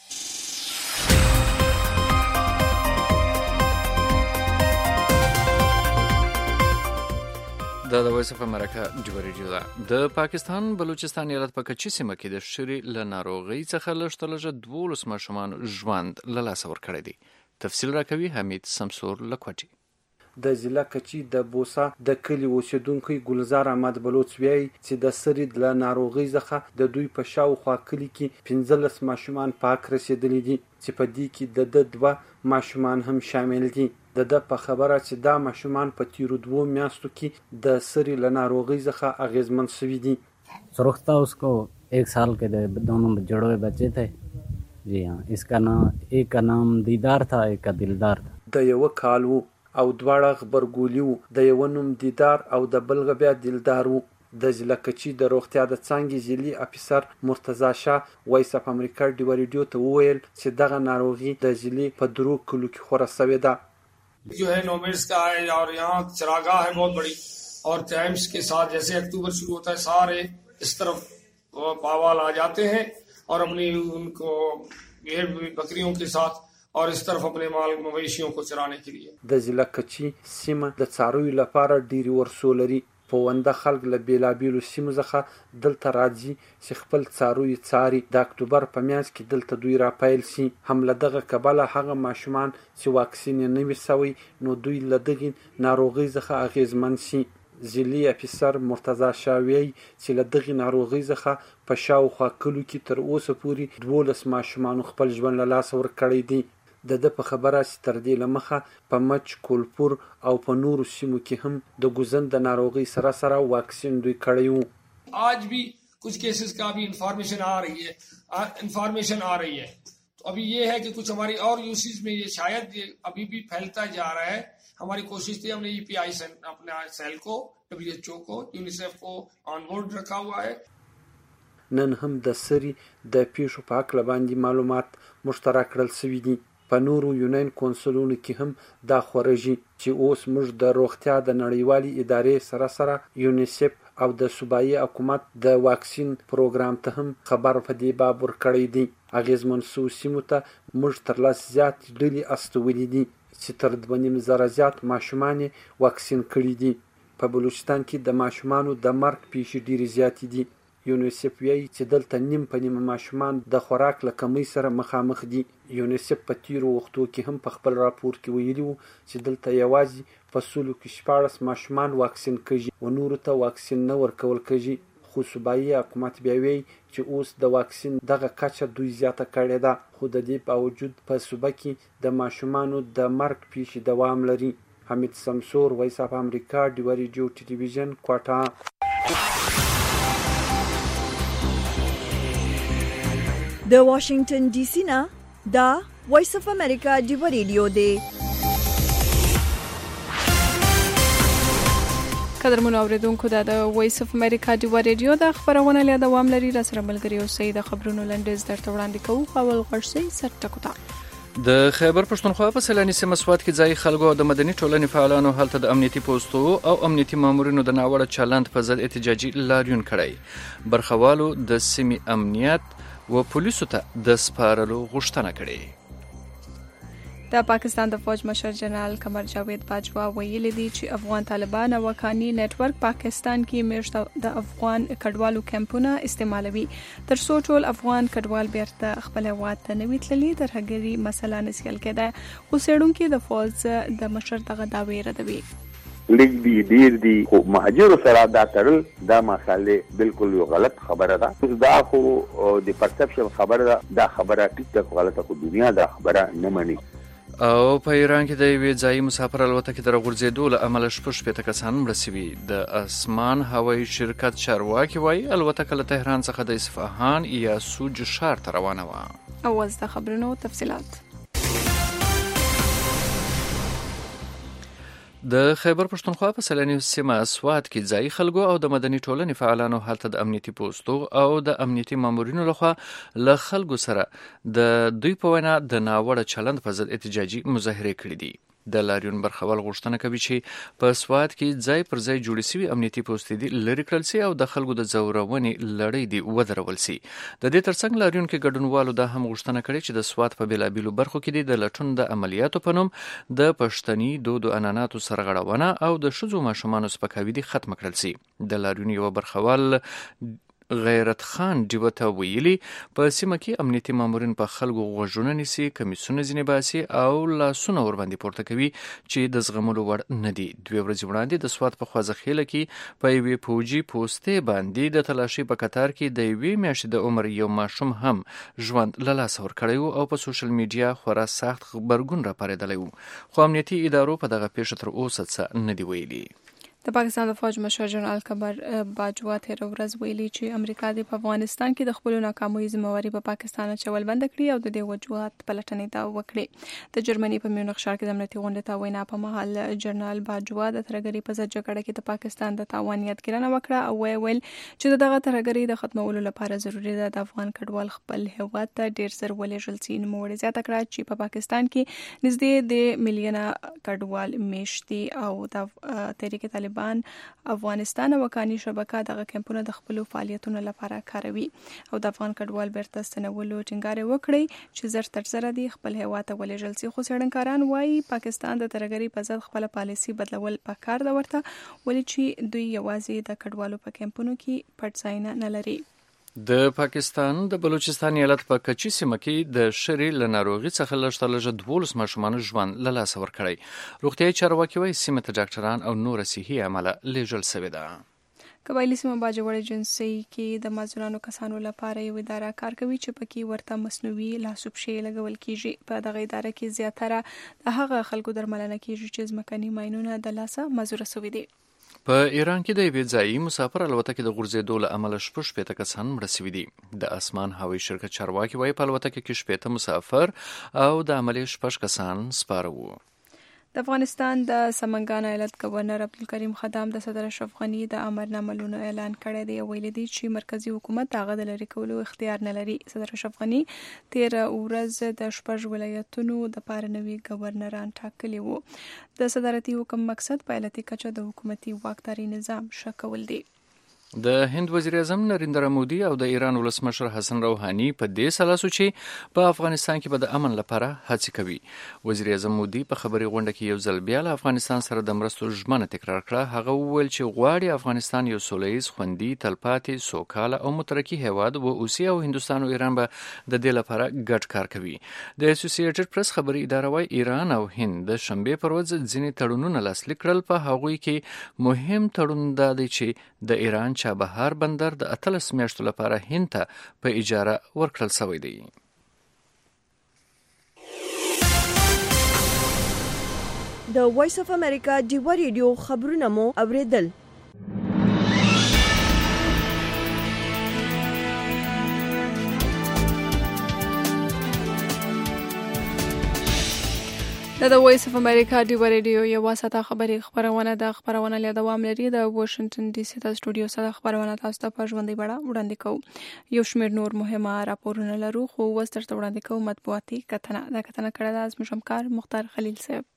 د وایس اف امریکا دی ریډیو ده. د پاکستان بلوچستان ایالت په کچي سیمه کې د شری له ناروغۍ څخه لږ 12 ماشومان ژوند له لاسه ورکړی دي. تفصیل راکوي حمید سمسور لکوټي. د ضلع کچي د بوسا د کلی اوسیدونکو ګلزار احمد بلوچ وایي چې د سرید له ناروغۍ څخه د دوی په شاوخوا کلی کې 15 ماشومان پاک رسیدلي دي چې په دې کې د 2 ماشومان هم شامل دي. د په خبره چې دا ماشومان په تیرو 2 میاشتو کې د سرید له ناروغۍ څخه اغیزمن شوي دي. سرختا उसको 1 साल के दोनों जुड़े बच्चे थे. जी हाँ, इसका नाम एक का नाम दीदार था, एक का दिलदार था. د یو کال وو او دواړه خبرګولي وو. د یو نوم دیدار او د بل بیا دلدار وو. د ضلع کچي د روغتیا د څانګې ضلعي افیسر مرتضی شاه وایس اف امریکا دی ریډیو ته وویل چې دغه ناروغي د ضلع په 3 کلو کې خوره شوې ده. जो है नोमेड्स का है और यहाँ चरागाह है बहुत बड़ी और टाइम्स के साथ जैसे अक्टूबर शुरू होता है सारे इस तरफ पावाल आ जाते हैं और अपनी उनको बकरियों के साथ और इस तरफ अपने माल मवेशियों को चराने के लिए. د ضلع کچي سیمه د څارویو لپاره ډیری ورسولري. پونده خلک له بیلابیلو سیمو څخه دلته راځي چې خپل څاروي څاري. د اکتوبر په میاشت کې دلته دوی راپیل شي. هم له دغه کبله هغه ماشومان چې واکسین نه وي شوی نو دوی له دغې ناروغۍ څخه اغېزمن شي. ضلعي افیسر مرتضی شاه وایي چې له دغې ناروغۍ څخه په شاوخوا کلو کې تر اوسه پورې 12 ماشومانو خپل ژوند له لاسه ورکړی دی. د په خبره چې تر دې لمخه په مچ کولپور او په نورو سیمو کې هم د ګوزن د ناروغۍ سره سره واکسین دوی کړی وو. आज भी कुछ केसेस का भी इंफॉर्मेशन आ रही है तो अभी ये है कि कुछ हमारी और यूसीज में ये शायद ये अभी भी फैलता जा रहा है। हमारी कोशिश थी, हमने EPI अपने सेल को, WHO को, यूनिसेफ को ऑन बोर्ड रखा हुआ है। نن هم د سری د پیښو په اړه باندې معلومات مشترک کړل شوي دي. په نورو یونین کونسلونو کې هم دا خورجي چې اوس موږ د روغتیا د نړیوالې ادارې سره سره یونیسف او د صوبایي حکومت د واکسین پروګرام ته هم خبر په دې باب ورکړی دی. اغیزمن سیمو ته موږ تر لس زیات ډلې استولې دي چې تر 2.5 زیات ماشومان واکسین کړي دي. په بلوچستان کې د ماشومانو د مرګ پیښې ډېرې زیاتې دي. یونیسف وایي چې دلته نیم په نیمه ماشومان د خوراک له کمۍ سره مخامخ دي. یونیسف په تیرو وختو کې هم په خپل راپور کې ویلي وو چې دلته یوازې په 14 ماشومان واکسین کېږي او نورو ته واکسین نه ورکول کېږي. خو صوبایي حکومت بیا وایي چې اوس د واکسین دغه کچه دوی زیاته کړې ده، خو د دې باوجود په صوبه کې د ماشومانو د مرګ پیښې دوام لري. حمید سمسور، وایس اف امریکا، ډیوا ریډیو ټلویزیون، کوټه. د واشنگټن ډي سي نه دا وایس اف امریکا ډیوا ریډیو دی. قدرمنو اوریدونکو دا د وایس اف امریکا ډیوا ریډیو د خبرونه له دوام لري. را سره ملګری اوسئ. د خبرونو لنډیز درته وړاندې کوو. اول غږ سرټکوتا. د خیبر پښتونخوا په سیلاني سیمه سوات کې ځای خلکو او د مدني ټولنې فعالانو هلته د امنیتي پوستو او امنیتي مامورینو د ناوړه چلند په ضد احتجاجي لاریون کړی. برخوالو د سیمې امنیت و پولیسو ته د سپارلو غوښتنه کړې. د پاکستان د فوج مشر جنرال قمر جاوید باجوا ویلي دي چې افغان طالبان او وکانی نتورک پاکستان کې میشت د افغان کډوالو کمپونه استعمالوي تر څو ټول افغان کډوال بیرته خپل هیواد ته نوي تللي ترهګري مسله نسل کېده. خو څېړونکي د فوج د مشر دغه دعوی ردوي. لیک دی ډیر دی خو مهاجرو سره دا تړل دا مسالې بالکل یو غلط خبره ده. دا خو د پرسپشن خبره ده. دا خبره ټیک غلطه خو دنیا دا خبره نه مني. او په ایران کې د یوې ځایي مسافر الوتکې د راغورځېدو له امله 6 کسان مړه شوي. د اسمان هوایي شرکت چارواکي وایي الوتکه له تهران څخه د اصفهان یا سوج ښار ته روانه وه. اوس د خبرونو تفصیلات. د خیبر پښتونخوا په سیلاني سیمه سوات کې ځای خلکو او د مدني ټولنې فعالانو هلته د امنیتي پوستو او د امنیتي مامورینو لخوا له خلکو سره د دوی په وینا د ناوړه چلند په ضد احتجاجي مظاهرې کړې دي. د لاریون برخوال غوښتنه کوي چې په سوات کې ځای پر ځای جوړې شوي امنیتي پوستې دي لرې کړل سي او د خلکو د ځورونې لړۍ دي ودرول سي. د دې ترڅنګ لاریون کې ګډونوالو دا هم غوښتنه کړې چې د سوات په بیلابیلو برخو کې د لټون د عملیاتو په نوم د پښتني دودو عنعناتو سرغړونه او د ښځو ماشومانو سپکاوي دي ختم کړل سي. د لاریون یو برخوال غیرت خان ډیوته ویلي په سیمه کې امنیتي مامورین په خلکو غوږونه نیسي، کمیسونه ځینې باسي او لاسونه ورباندې پورته کوي چې د زغملو وړ نه دي. 2 ورځې وړاندې د سوات په خوازخیله کې په یوې پوجي پوستې باندې د تلاشي په قطار کې د یوې میاشتې د عمر یو ماشوم هم ژوند له لاسه ورکړی و او په سوشل میډیا خورا سخت غبرګون راپارېدلی و. خو امنیتي ادارو په دغه پیښه تر اوسه څه نه دي ویلي. د پاکستان د فوج مشر جنرال قمر باجوا تېره ورځ ویلي چې امریکا د افغانستان کې د خپلو ناکامیو ذمہواري په پاکستان اچول بند کړي او د دې وجوهات پلټنې ته وکړي. د جرمني په میونخ ښار کې د امنیتي غونډې ته وینا په مهال جنرال باجوا د ترهګرۍ په ضد جګړه کې د پاکستان د تاوان یادګیرنه وکړه او ویل چې دغه ترهګرۍ د ختمولو لپاره ضروري ده د افغان کډوال خپل هیواد ته ډیر زر ولېږل سي. نوموړي زیاته کړه چې په پاکستان کې نږدې د میلیونه کډوال میشتي او د تحریک طالبان افغانستان او وکانی شبکه دغه کمپونه د خپل فعالیتونو لپاره کاروي او د افغان کډوال بیرته ستنولو ټینګار وکړي چې زر تر زر دي خپل هیواد ته ولېږل سي. خو څېړنکاران وایي پاکستان د ترهګرۍ په ضد خپل پالیسي بدلول پکار ده ورته ولې چې دوی یوازې د کډوالو په کمپونو کې پټ ځایونه نه لري. د پاکستان د بلوچستان ایالت په کچي سیمه کې د شری له ناروغي څخه لږ 12 ماشومان ژوند له لاسه ورکړی. روغتیايي چارواکي وایي سیمه ته ډاکټران او نور صحي عمله لیږل شوې ده. قبایلي سیمه باجوړ ایجنسي کې د معذورانو کسانو لپاره یو اداره کار کوي چې پکې ورته مصنوعي لاسوپښې لګول کیږي. په دغه اداره کې زیاتره د هغه خلکو درملنه کیږي چې ځمکني ماینونه د لاسه معذور شوي دي. په ایران کې د یوې ځایي مسافر الوتکې د غورځېدو له امله 6 کسان مړه شوي دي. د اسمان هوایي شرکت چارواکي وایي په الوتکه کې 6 مسافر او د عملې 6 کسان سپاره وو. د افغانستان د سمنګان ایالت گورنر عبدالکریم خدام د صدر اشرف غنی د امرناملونو اعلان کړی دی او ویلي دی چې مرکزی حکومت هغه د لرې کولو اختیار نه لري. صدر اشرف غنی 13 ورځ د 6 ولایتونو د پاره نوي گورنران ټاکلي وو. د صدارتي حکم مقصد په ایالتي کچه د حکومتي واکداري نظام شکول دی. د هند وزیر اعظم نریندرا مودي او د ایران ولسمشر حسن روحاني په دې سلاسو چې په افغانستان کې به د امن لپاره هڅې کوي. وزیر اعظم مودي په خبري غونډه کې یو ځل بیا له افغانستان سره د مرستو ژمنه تکرار کړه. هغه وویل چې غواړي افغانستان یو سولیز، خوندي، تلپاتې، سوکاله او مترقي هیواد واوسي او هندوستان او ایران به د دې لپاره ګډ کار کوي. د اسوسییټډ پریس خبري اداره وايي ایران او هند د شنبه پر ورځ ځینې تړونونه لاسلیک کړل. په هغوی کې مهم تړون دا دی چې د ایران چابهار بندر د 18 میاشتو لپاره هند ته په اجاره ورکړل شوی دی. د وایس اف امریکا ډیوا ریډیو خبرونه مو اوریدل. د وایس اف امریکا ډیوا ریډیو یو ساته خبري خبرونه د خبرونه له دوام لري. د واشنگټن ډي سي د سټوډیو سره خبرونه تاسو ته په ژوندۍ بڼه وړاندې کوو. یو شمېر نور مهمه راپورونه لرو خو وستر ته وړاندې کوو مطبوعاتي کتنه کړه د زموږ مختار خلیل صاحب.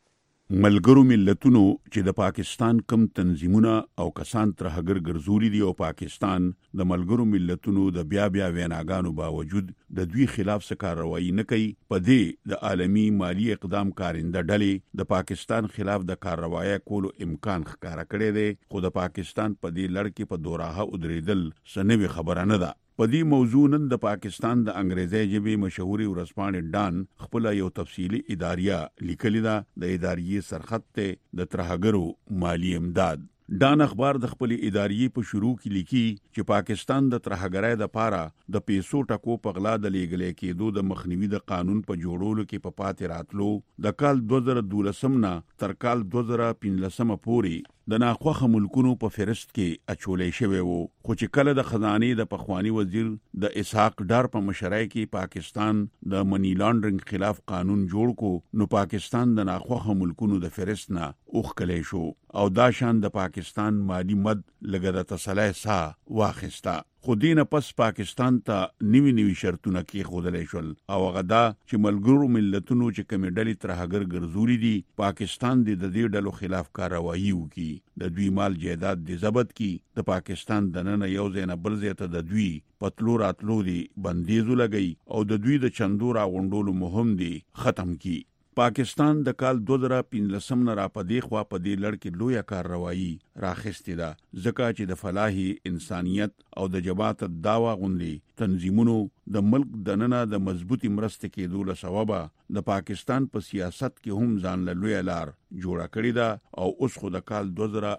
ملګرو ملتونو چې د پاکستان کم تنظیمونه او کسان تر هغر ګرځولي دي او پاکستان د ملګرو ملتونو د بیا ویناګانو باوجود د دوی خلاف څه کاروایی نه کوي. په دې د عالمی مالی اقدام کارنده ډلې د پاکستان خلاف د کاروایی کولو امکان ښکارا کړی دی، خو د پاکستان په دې لړ کې په دوراهه ودرېدل سنوي خبره نه ده. په دې موضوع نن د پاکستان د انګریزي ژبې مشهوري ورځپاڼې ډان خپل یو تفصیلی اداریه لیکلی ده. د اداریې سرخط ته د ترهګرو مالی امداد. ډان اخبار د خپل اداریې په شروع کې لیکي چې پاکستان د ترهګرۍ د پاره د پیسو ټکو په غلا د لیږلې کېدو د مخنیوي د قانون په جوړولو کې په پاتې راتلو د کال 2012 نه تر کال 2015 پورې د ناخوخه ملکونو په فهرست کې اچولې شوی وو. خو چې کله د خزانه د پخوانی وزیر د اسحاق ډار په مشرۍ کې پاکستان د منی لانډرینګ خلاف قانون جوړ کو نو پاکستان د ناخوخه ملکونو د فهرست نه اوخکلې شو او دا شان د پاکستان مالی مد لګه د تسلای سا واخستا. خو دینه پس پاکستان ته نیوی شرطونه کې خودلې شول او غدا چې ملګرو ملتونو چې کمیډلې تر هغر ګرځولې دي پاکستان د دې ډلو خلاف کاروایی وکي، د دوی مال جایداد د ضبط کی، د پاکستان د نن یو ځای نه بل ځای ته د دوی پتلو راتلو دي بندیزو لګي او د دوی د چندو راغونډولو مهم دي ختم کی. پاکستان د کال 2015 نه را پدې خوا پدې لړ کې لوی کارروایی راخستې ده، ځکه چې د فلاحي انسانيت او د جماعت داوا غوندي تنظیمونو د ملک د ننه د مضبوطی مرسته کېدو له سببه د پاکستان په سیاست کې هم ځان له لوی لار جوړه کړې ده او اوس خو د کال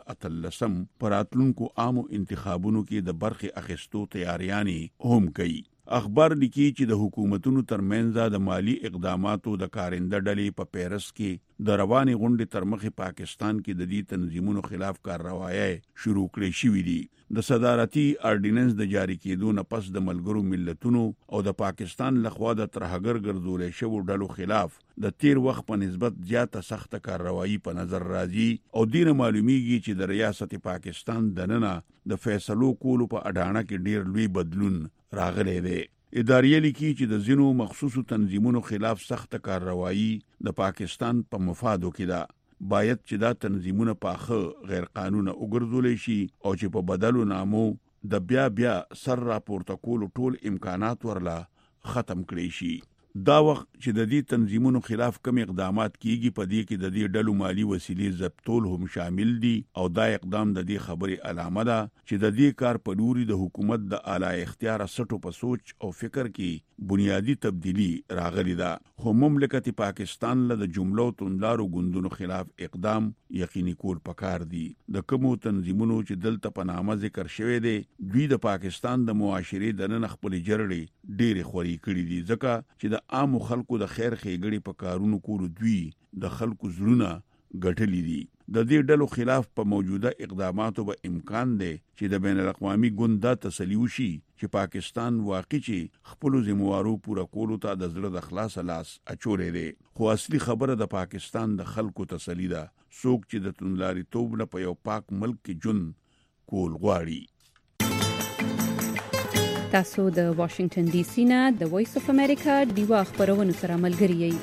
2013 پر راتلونکو عامو انتخابونو کې د برخې اخیستو تیاریانې هم کوي. اخبار لیکي چې د حکومتونو ترمنځ د مالی اقداماتو د کارنده ډلې په پیرس کې د رواني غونډې تر مخې پاکستان کې د دې تنظیمونو خلاف کارروایی شروع کړې شوې دي. د صدارتي اورډیننس د جاری کېدو نه پس د ملګرو ملتونو او د پاکستان لخوا د ترهګر ګرځولې شوو ډلو خلاف د تیر وخت په نسبت زیاته سخت کارروایی په نظر راځي او دینه معلومیږي چې د ریاست پاکستان د ننه د فیصلو کولو په اډانه کې ډیر لوی بدلون راغلی دی. اداریه لیکي چې د ځینو مخصوصو تنظیمونو خلاف سخت کارروایی د پاکستان په مفادو کې ده. باید چې دا تنظیمونه پاخه غیر قانوني وګرځول شي او چې په بدلو نامو د بیا سر راپورته کولو ټول امکانات ورلا ختم کړي شي. دا وخت چې د دې تنظیمونو خلاف کم اقدامات کیږي په دې کې د دې ډلو مالی وسیلې ضبطول هم شامل دي او دا اقدام د دې خبرې علامه ده چې د دې کار په لوري د حکومت د اعلی اختیار سټو په سوچ او فکر کې بنیادی تبدیلی راغلی ده. خو مملکت پاکستان له د جملو توندارو ګوندونو خلاف اقدام یقیني کول پکار دي. د کومو تنظیمونو چې دلته په نامه ذکر شوی دی دوی د پاکستان د معاشري د نن خپل جرړې ډېر خوري کړی دي ځکه چې د عام خلکو د خیر ښېګړې په کارونو کولو دوی د خلکو زړونه ګټلې دي. د دې ډلو خلاف په موجوده اقداماتو به امکان دی چې د بین الاقوامي ګوند دا تسلی وشي چې پاکستان واقعي خپل ذمہوارو پوره کولو ته د زړه د خلاص لاس اچولې دی. خو اصلي خبره د پاکستان د خلکو تسلی ده، څوک چې د توندلاري توب نه په یو پاک ملک کې ژوند کول غواړي. تاسو د واشنگټن ډي سي نه د وایس اف امریکا ډیوا خبرونو سره ملګری یئ.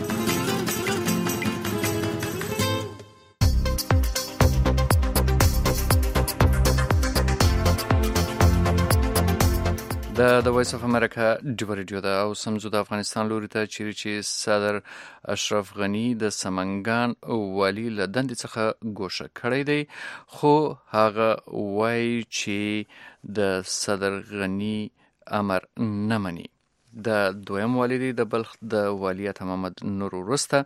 د وایس اف امریکا ډیوا ریډیو دا او سمزو د افغانستان لوري ته چې صدر اشرف غنی د سمنګان والی له دندې څخه ګوښه کړی دی، خو هغه وایي چې د صدر غنی امر نه مني. د دویم والی دی د بلخ د والی محمد نور ورسته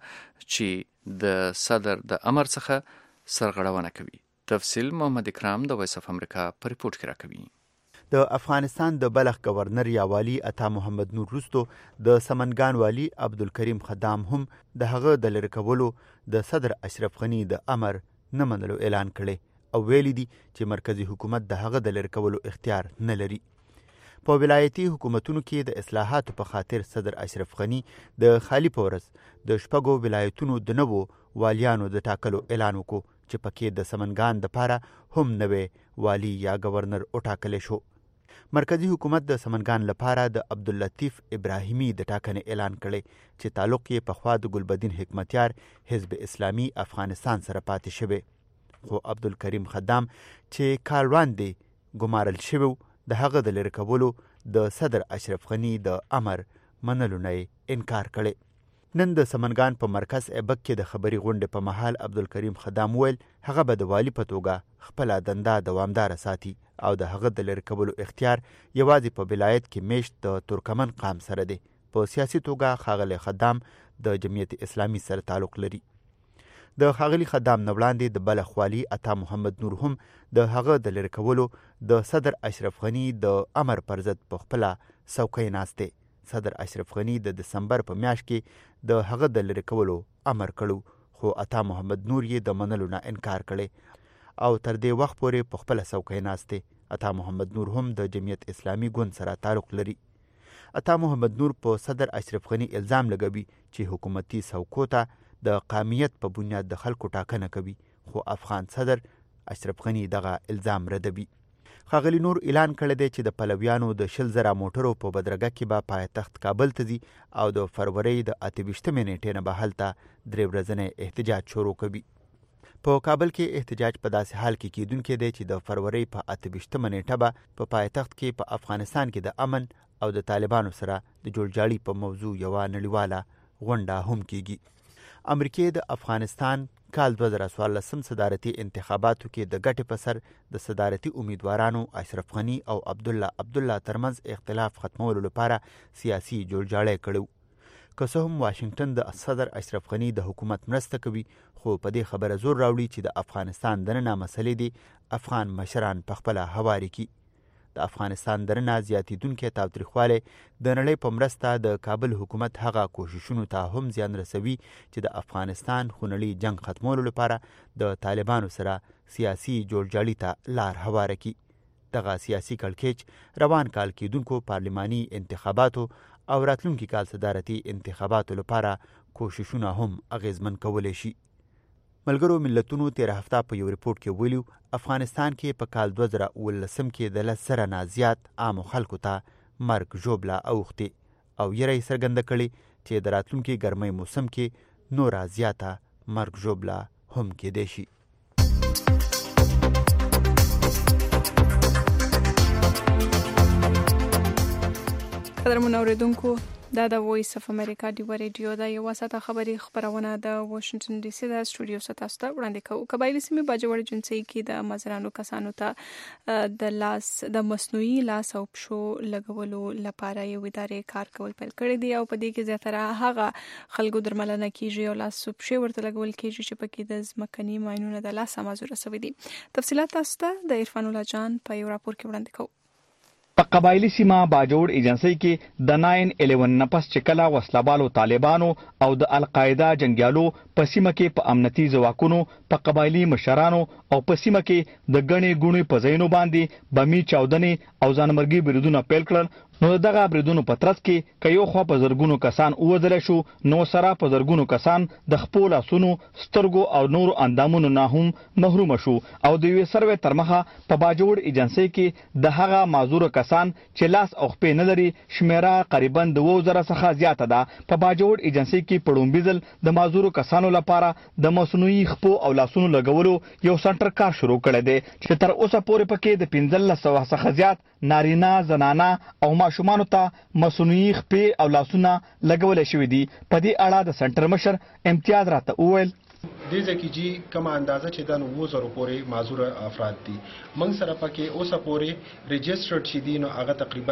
چې د صدر د امر څخه سرغړونه کوي. تفصیل محمد اکرام د وایس اف امریکا په ریپورت کې راکوي. د افغانستان د بلخ گورنر یا والی عطا محمد نور وروسته د سمنګان والی عبدالکریم خدام هم د هغه د لری کولو د صدر اشرف غنی د امر نه منلو اعلان کړي او ویلي دي چې مرکزی حکومت د هغه د لری کولو اختیار نه لري. په ولایتي حکومتونو کې د اصلاحاتو په خاطر صدر اشرف غنی د خالی پورس د شپږو ولایتونو د نوو والیانو د ټاکلو اعلان وکړو چې پکې د سمنګان د پاره هم نوې والی یا گورنر وټاکل شو. مرکزی حکومت د سمنګان لپاره د عبداللطیف ابراهیمی د ټاکنې اعلان کړي چې تعلق یې پخوا د ګلبدین حکمتیار حزب اسلامی افغانستان سره پاتې شوی، خو عبدالکریم خدام چې کال وړاندې ګمارل شوی د هغه د لری کولو د صدر اشرف غنی د امر منلو نه انکار کړي. نن د سمنګان په مرکز ایبک کې د خبري غونډې په محل عبدالکریم خدام ویل هغه به د والی په توګه خپل دنده دوامدار ساتي او د هغه د لری کولو اختیار یوازې په ولایت کې میشت د ترکمن قام سره دی. په سیاسي توګه ښاغلی خدام د جمعیت اسلامی سره تعلق لري. د ښاغلي خدام نه وړاندې د بلخ والی عطا محمد نور هم د هغه د لری کولو د صدر اشرف غنی د امر پر ضد په خپله څوکۍ ناست دی. صدر اشرف غنی د دسمبر په میاشت کې د هغه د لری کولو امر کړو، خو عطا محمد نور یې د منلو نه انکار کړي او تر دې وخت پورې په خپله څوکۍ ناست دی. عطا محمد نور هم د جمعیت اسلامی ګوند سره تعلق لري. عطا محمد نور په صدر اشرف غنی الزام لګوي چې حکومتي څوکو ته د قومیت په بنیاد د خلکو ټاکنه کوي، خو افغان صدر اشرف غنی دغه الزام ردوي. ښاغلي نور اعلان کړی دی چې د پلویانو د 100,000 موټرو په بدرګه کې به پایتخت کابل ته ځي او د فروری د 28 نیټې نه به هلته 3 ورځې احتجاج شروع کوي. په کابل کې احتجاج په داسې حال کې کیدونکې دی چې د فروری په 28 نیټه به په پایتخت کې په افغانستان کې د امن او د طالبانو سره د جوړجاړي په موضوع یو نړیواله غونډه هم کیږي. امریکای د افغانستان کال 2014 صدارتي انتخاباتو کې د ګټې په سر د صدارتي امیدوارانو اشرف غنی او عبدالله ترمنځ اختلاف ختمولو لپاره سیاسي جوړجاړی کړو. که څه هم واشنگټن د صدر اشرف غنی د حکومت مرسته کوي، خو په دې خبره زور راوړي چې د افغانستان دننه مسلې دي افغان مشران په خپله هواري کړي. د افغانستان درنه زیاتیدونکې تاوتریخوالی د نړۍ په مرسته د کابل حکومت هغه کوششونو ته هم زیان رسوي چې د افغانستان خونړي جنگ ختمولو لپاره د طالبانو سره سیاسي جوړجاړي ته لار هواره کړي. دغه سیاسي کړکېچ روان کال کېدونکو پارلماني انتخاباتو او راتلونکي کال صدارتي انتخاباتو لپاره کوششونه هم اغیزمن کولی شي. ملګرو ملتونو تیر هفته په یو ریپورت کې ویلو افغانستان کې په کال 2019 کې د 10 نه زیات عام خلکو ته مرګ ژوبله اوښتې او یې څرګنده کړې چې د راتلونکي ګرمۍ موسم کې نوره زیاته مرګ ژوبله هم کېدای شي. قدرمن اوریدونکو، دا د وایس اف امریکا ډیوا ریډیو دا یو واسطه خبری خبرونه د واشنگټن ډي سي د سټوډیو څخه تاسو ته وړاندې کوو. قبایلی سیمې باجوړ جنسي کې د مزرانو کسانو ته د لاس د مصنوعي لاس او پښو لګولو لپاره یو ادارې کار کول پیل کړی دی او په دې کې زیاتره هغه خلکو درملنه کیږي او لاس او پښې ورته لګول کیږي چې پکې د ځمکني ماینونو د لاس مازور شوی دي. تفصيلات تاسو ته د عرفان الله جان په یو راپور کې وړاندې کوو. په قبایلی سیمه باجوړ ایجنسی کې د 9/11 نه پس چې کله وسلهبالو طالبانو او د القاعده جنگیالو په سیمه کې په امنیتي ځواکونو په قبایلی مشرانو او په سیمه کې د غني ګونی په ځایونو باندې بمی چاودنې او ځانمرګي بریدونه پیل کړل. نو دغه بریدونو په ترڅ کې که یو خوا په زرګونو کسان ووځل شو، نو سره په زرګونو کسان د خپل لاسونو، سترګو او نور اندامونو نه هم محروم شو. او د یو سروې تر مخه په باجوړ ایجنسی کې د هغه معذور کسان چې لاس او خپې نه لري شمیره قریبا د 2000 څخه زیاته ده. په باجوړ ایجنسی کې پړومبي ځل د معذور کسانو لپاره د مصنوعي خپو او لاسونو لګولو یو سنټر کار شروع کړی دی چې تر اوسه پورې پکې د 1500 څخه زیات نارینه، زنانه او ماشومانو ته مصنوعي خپې او لاسونه لګول شوي دي. په دې اړه د سنټر مشر امتیاز راته وویل دې ځکه چې کومه اندازه چې د 9000 پورې معذور افراد دي موږ سره پکې اوسه پورې ريجسترډ شې دي، نو هغه تقریبا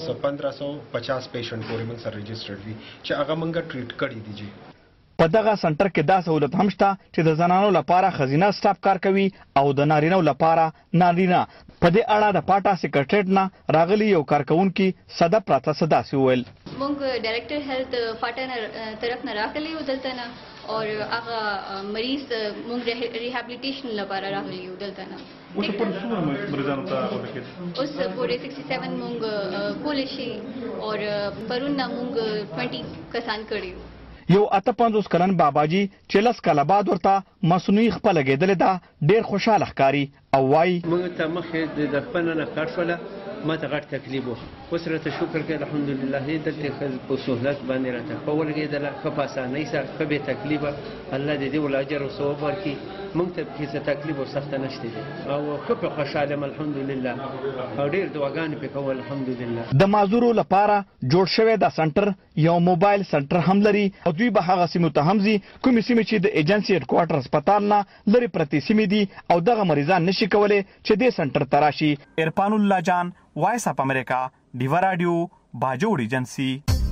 1550 پیشنټ پورې موږ سره ريجسترډ دي چې هغه موږ ټریټ کړي دي. په دغه سنټر کې دا سہولت هم شته چې د زنانو لپاره ښځینه سټاف کار کوي او د نارینه‌و لپاره نارینه. په دې اړه د پاټا سیکریټریټ نه راغلي یو کارکونکي صدف راته صداسي وویل مونږ ډایرکټر هیلث پاټا طرف نه راغلي یو دلته نه او هغه مریض مونږ ریهابلیټیشن لپاره راغلي یو دلته نه. اوس په څومره مریضانو ته ورکړل؟ اوس پورې 67 مونږ کول شي او پرون مونږ 20 کسان کړیو. یو 58 کلن باباجي چې 10 کاله بعد ورته مصنوعي خپه لګېدلې ده ډېر خوشحاله ښکاري او وایي موږ ته مخې د خپل نه کار شوله ما ته غټ تکلیف و اوس راته شکر کوي الحمدلله دلته په سهولت باندې راته په ولګېدله ښه په اسانۍ سره ښه بې تکلیفه الله دې ول اجر او ثواب ورکړي. موږ ته هېڅ تکلیف او سخته نشته دي او ښه په خوشحاله یم الحمدلله او ډېر دعاګانې پې کوو الحمدلله. د معذورو لپاره جوړ شوی دا سنټر یو موبایل سنټر هم لري او دوی به هغه سیمو ته هم ځي کومې سیمې چې د ایجنسي هډ کوارټر هسپتال نه لرې پرتې سیمې دي او دغه مریضان نشي کولی چې دې سنټر ته راشي. عرفان الله جان، وایس اف امریکا، ډیوا رادیو، باجوړ ایجنسی.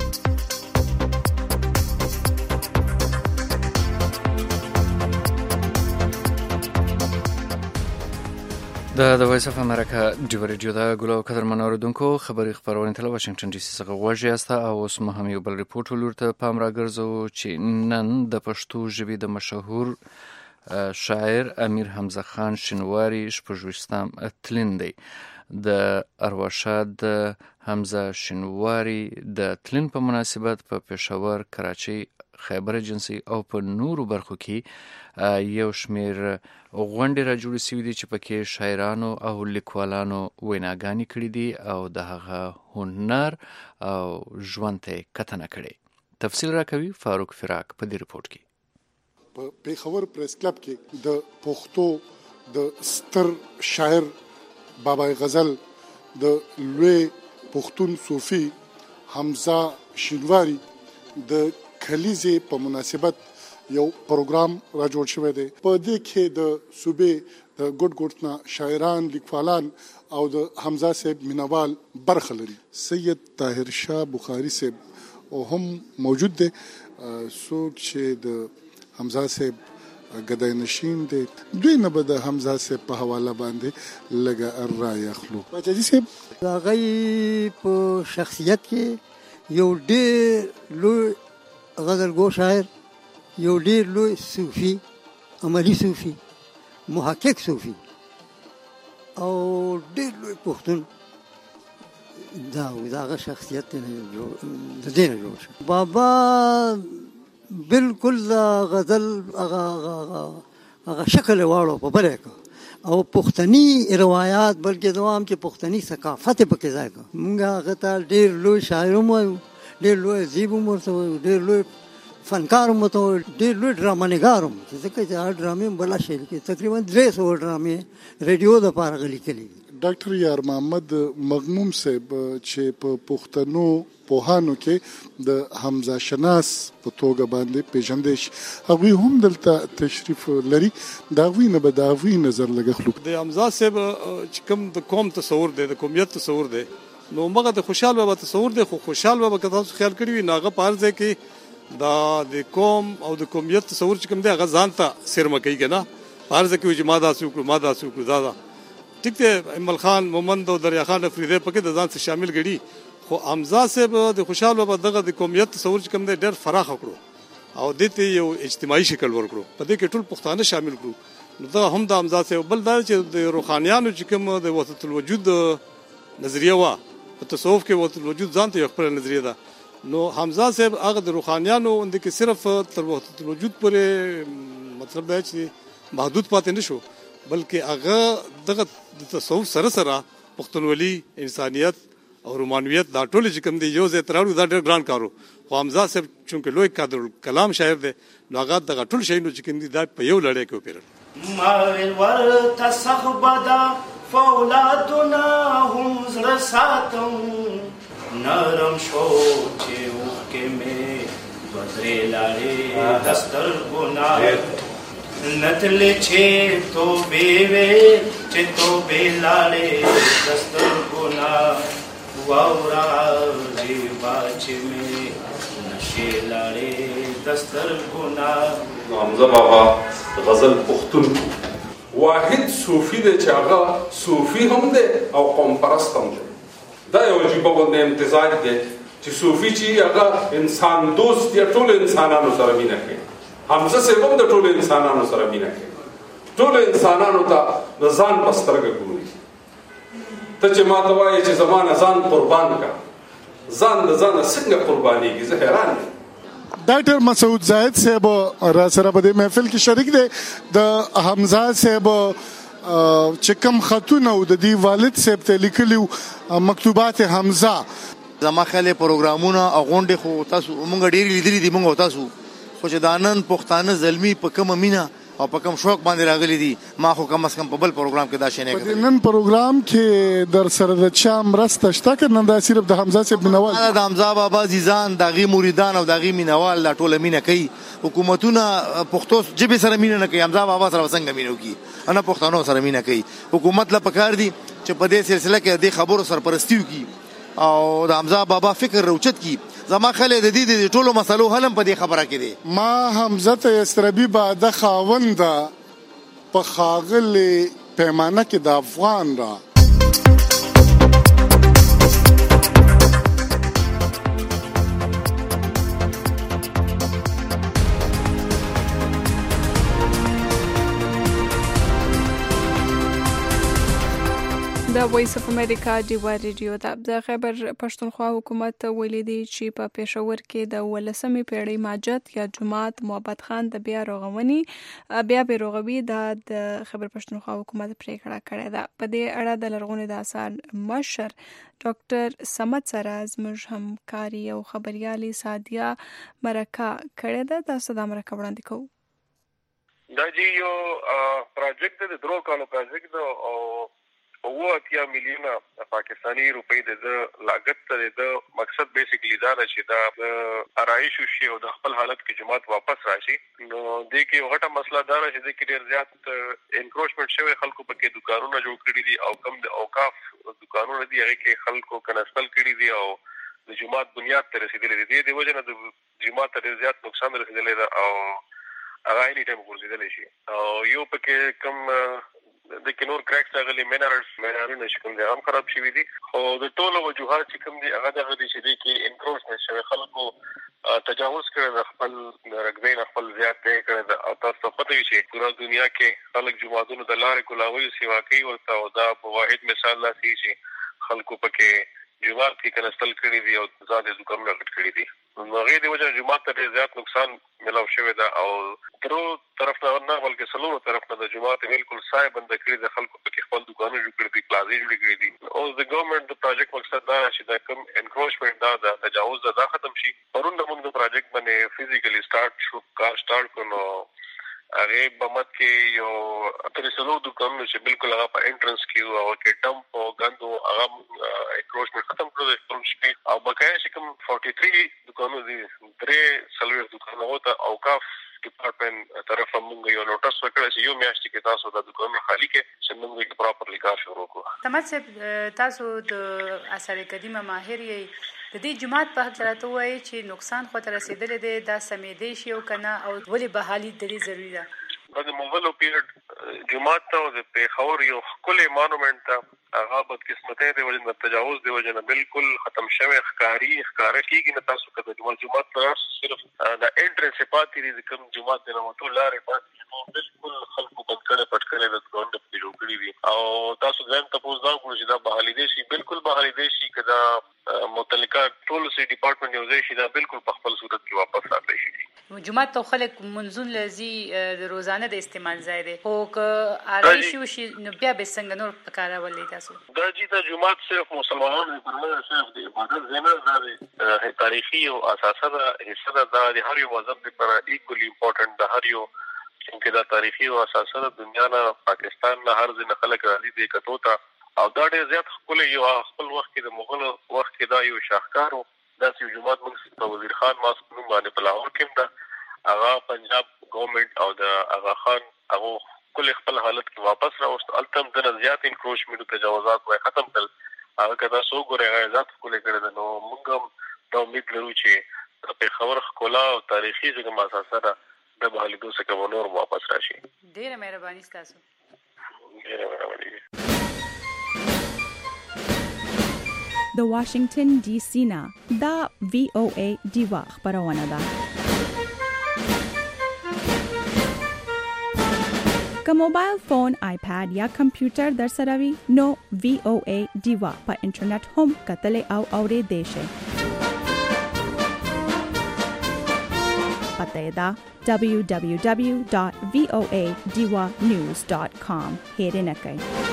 د وایس اف امریکا ډیوا رادیو دا ګلو قدر منوردونکو خبري خبرونه تل واشنگټن ډي سي څخه غوږی است او اوس مهم یو بل ریپورت ولورته پام راګرځو چې نن د پښتو ژبې د مشهور شاعر امیر حمزه خان شینواری شپږویشتم تلین دی. د ارواښاد حمزه شینواری د تلین په مناسبت په پېښور، کراچۍ، خیبر ایجنسی او په نورو برخو کې یو شمیر غونډې را جوړې شوي دي چې پکې شاعرانو او لیکوالانو ویناګانې کړي دي او د هغه هنر او ژوند ته کتنه کړې. تفصیل راکوي فاروق فراق په دې ریپورت کې. په پیښور پریس کلب کې د پښتو د ستر شاعر بابا غزل د لوی پښتون صوفي حمزه شینواری د کلیزې په مناسبت یو پروګرام را جوړ شوی دی. په دې کې د صوبې د ګډ نه شاعران، لیکوالان او د حمزه صاحب مینوال برخه لري. سید طاهر شاه بخاری صاحب او هم موجود دی څوک چې د حمزه صاحب ګدای نشین دی. دوی نه به د حمزه صاحب په حواله باندې لږه رای اخلو. باچاجي صاحب د هغوی په شخصیت کې یو ډېر لوی غزلګو شاعر، یو ډېر لوی صوفي، عملي صوفي، محقق صوفي او ډېر لوی پښتون. دا هغه شخصیت د دې نه جوړ شو. بابا بالکل غزل هغه شکل واړو په بله که او پښتني روایات بلکې دوام چې پښتني ثقافت یې پکې ځای که. مونږ هغه ته ډېر لوی شاعر هم وایو، ډېر لوی ادیب هم ورته وایو، ډېر لوی فنکار هم ورته وایو، ډېر لوی ډرامه نګار هم. ځکه چې هغه ډرامې هم بله شی لیکي، تقریبا 300 ډرامې ریډیو دپاره هغه لیکلي دي. ډاکټر یار محمد مغموم صاحب چې په پښتنو پوهانو کې د حمزه شناس په توګه باندې پیژندل شي، هغوی هم دلته تشریف لري. د هغوی نه به د هغوی نظر لږ اخلو. د حمزه صاحب چې کوم د قوم تصور دی، د قومیت تصور دی، نو مغه د خوشحال بابا تصور دی. خو خوشحال بابا که تاسو خیال کړی وي نو هغه په هر ځای کې د قوم او د قومیت تصور چې کوم دی هغه ځان ته سرمه کوي که نه، په هر ځای کې وایي چې ما داسې وکړو، ما داسې وکړو. دا ټیک ته ایمل خان مومند او دریا خان افریدی پکې د ځان سره شامل غړي خو حمزه صاحب د خوشحال بابا دغه د قومیت تصور چې کوم دی ډېر فراخ کړو او دته یو اجتماعي شکل ورکړو په دې کې ټول پښتانه شامل کړو نو دا هم د حمزه صاحب بل دا چې د روحانيانو چې کوم د وحدت الوجود نظریه وا په تصوف کې وحدت الوجود ځان ته یو خپل نظریه ده نو حمزه صاحب هغه د روحانيانو اند کې صرف تر وحدت الوجود پورې مطلب دا چې محدود پاتې نشو بلکې هغه دغه د تصوف سره سره پښتونولي انسانيت او رومانویت دا ټول چې کوم دی یو ځای تراړو دا ډېر ګران کارو خو حمزه صاحب چونکه لوی قادر کلام شاعر دی نو هغه دغه ټول شیانو چې کوم دی دا په یو لړۍ کې وپیرل ما ور تصخبدا فولادنا هم زړه ساتم نرم شو چې وکه مې بدرې لاړې دستر ګنا نتل چې تو بیوي چې تو بیلاړې دستر ګنا واورا دی باچ میں نشے لاړې دستر ګنا حمزه بابا غزل پختون واحد صوفي دی چې هغه صوفي هم دی او قوم پرست هم دی دا یو عجیبه غوندې امتزاج دی چې صوفي چې هغه انسان دوست دی ټول انسانانو سره مینه کوي حمزه صاحب هم د ټول انسانانو سره مینه کوي ټول انسانانو ته د ځان په سترګه ګوري ته چې ما ته وایې چې زمانه ځان قربان کا ځان د ځانه څنګه قربانېږي زه حیران یم ډاکټر مسعود زاهد صاحب را سره په دې محفل کې شریک دی د حمزه صاحب چې کوم خطونه او د دې والد صاحب ته لیکلي مکتوبات حمزه زما خاله پروګرامونه او غونډې خو تاسو مونږ ډېری لیدلې دي مونږ تاسو خو چې د نن پښتانه زلمی په کومه مینا او په کوم شوق باندې راغلي دي ما خو کم از کم په بل پروګرام کې دا شې نه کړی نن پروګرام کې در سره د چا مرسته شته که نن دا صرف د حمزه صاحب مینوال د حمزه بابا عزیزان دغه مریدان او دغه مینوال لا ټوله مینه کوي حکومتونه پښتو جبه سره مینه نه کوي حمزه بابا سره څنګه مینه کوي انا پښتنو سره مینه کوي حکومت لا پکار دي چې په دې سلسله کې د خبرو سرپرستیو کوي او د حمزه بابا فکر روچت کی زما خاله د دې ټولو مسلو حل په دې خبره کې دي ما حمزه ته استربی بعد خاوند په خاغل پیمانه کې د افغان را د وایس اف امریکا ډیوا ریډیو د خیبر پښتونخوا حکومت ویلي دی چې په پېښور کې د 18مې پیړۍ ماجت یا جماعت محبت خان د بیا رغوي د خیبر پښتونخوا حکومت پریکړه کړې ده په دې اړه د لرغونې د آثار مشر ډاکټر سمت سره زموږ همکاري او خبريالي سادیا مرکه کړې ده تاسو د مرکه وړاندې کوو دا جی یو پروجیکټ د درو کالو پروجیکټ او 80 میلیونه پاکستانی روپۍ د لاګت ته د مقصد بیسیکلی دا چې دا آرایش شي او د خپل حالت کې جماعت واپس راشي نو د کې غټه مسله دا چې د کې ډیر زیات انکروچمنت شوی خلکو په کې دکانونه جوړ کړي دي او کم د اوقاف دکانونه دي هغه کې خلکو کنسل کړي دي او د جماعت بنیاد ته رسیدلې دي د وجه نه د جماعت ته زیات نقصان رسیدلې ده او هغه یې ټیم ورزيدلې شي او یو پکې کم د کینور کریکس غلي مینرالونه چې کوم دي هم خراب شوي دي خو د ټولو وجوهات چې کوم دي هغه دغه دي چې د کې انکروچمنت شوی خلکو تجاوز کړي د خپل رقبین خپل زیات دی کړي او تاسو پته وي چې پورا دنیا کې خلک جماعتونو د لارې کولاوي سیوا کوي ورته او دا په واحد مثال لا سي چې خلکو پکې جماعت کې کنستل کړي دي او زاده دکانونه کټ کړي دي نو هغه دی وجه جماعت ته زیات نقصان ملاو شوی دا او ترو طرف نه بلکې سلوو طرف نه د جماعت بالکل سای بند کړی د خلکو په خپل دکانونه جوړ کړی دي پلازې جوړ کړی دي او د ګورنمنت د پروجیکټ مقصد دا چې دا کم انکروچمنت دا تجاوز دا ختم شي پرون د موږ د پروجیکټ باندې فزیکلی سٹارټ کونو هغه بمت کې یو ترسلو دکانونه چې بالکل هغه په انټرنس کې او کې ډمپ او غندو هغه انکروچمنت ختم کړو د شپې او بقایا چې کوم 43 دکانونه دي درې سلوي دکانونه ته اوقاف ډپارټمنټ طرف موږ یو نوټس وکړ چې یو میاشت کې تاسو د دکانونو خالی کې چې موږ یې پراپرلی کار شروع کړو تمام تاسو د اثر قدیمه ماهر یې د دې جماعت په حق سره ته وایي چې نقصان خو ته رسیدلې ده دا سمېدې شي او کنه او ولې بحالي د دې ضروری ده د مغلو پیریډ جمعات ته او د پیښور یو ښکلی مانومنټ ته هغه بدقسمتۍ د وجې نه تجاوز د وجې نه بالکل ختم شوی ښکاره کېږي نه. تاسو که د جومات ته راشئ صرف د انټرنس یې پاتې دي، د کوم جومات د ننوتو لارې پاتې دي، نو بالکل خلکو بند کړی پټ کړی د ګاونډ پکې جوړ کړي دي. او تاسو دویم تپوس دا وکړو چې دا بحالېدی شي، بالکل بحالېدی شي. که دا متعلقه ټول سي ډپارټمنټ یو ځای شي، دا بالکل په خپل صورت کې واپس راتلی شي. جمعات ته خلک منځون لزي د روزانه د استعمال ځای دی، خو که آرایشي وشي نو بیا به څنګه نور پکارولای تاسو؟ دا چې دا جمعات صرف مسلمانانو لپاره صرف د عبادت ځای نه، دا د تاریخي او اساسه ده حصه ده. دا د هر یو مذهب لپاره ایکولی امپورټنټ ده. هر یو چې دا تاریخي او اساسه ده، دنیا نه پاکستان نه هر ځای نه خلک راځي دې کتو ته. او دا ډېر زیات ښکلی یو خپل وخت کې د مغلو وخت کې دا یو شاهکار و. داسې یو جومات موږ په وزیر خان ماسک نوم باندې په لاهور کې هم ده. هغه پنجاب ګورنمنټ او د آغا خان هغه ښکلی خپل حالت کې واپس راوست. هلته هم دنه زیات انکروچمنټ تجاوزات وای ختم کړل. هغه که تاسو وګورئ هغه زیات ښکلی کړی ده. نو موږ هم دا امید لرو چې د پېښور ښکلا او تاریخي چې کوم اساسه ده د بحالېدو څخه به نور واپس راشي. ډېره مهرباني ستاسو. ډېره مهرباني. د واشنگټن ډي سي نه دا VOA دیوا خبرونه ده. که موبایل فون، آیپاد یا کمپیوټر در سره وي نو VOA دیوا په انټرنیټ هم کتلی او اورېدی شئ. پته یې ده www.voadiwanews.com. هیرې نه کوئ.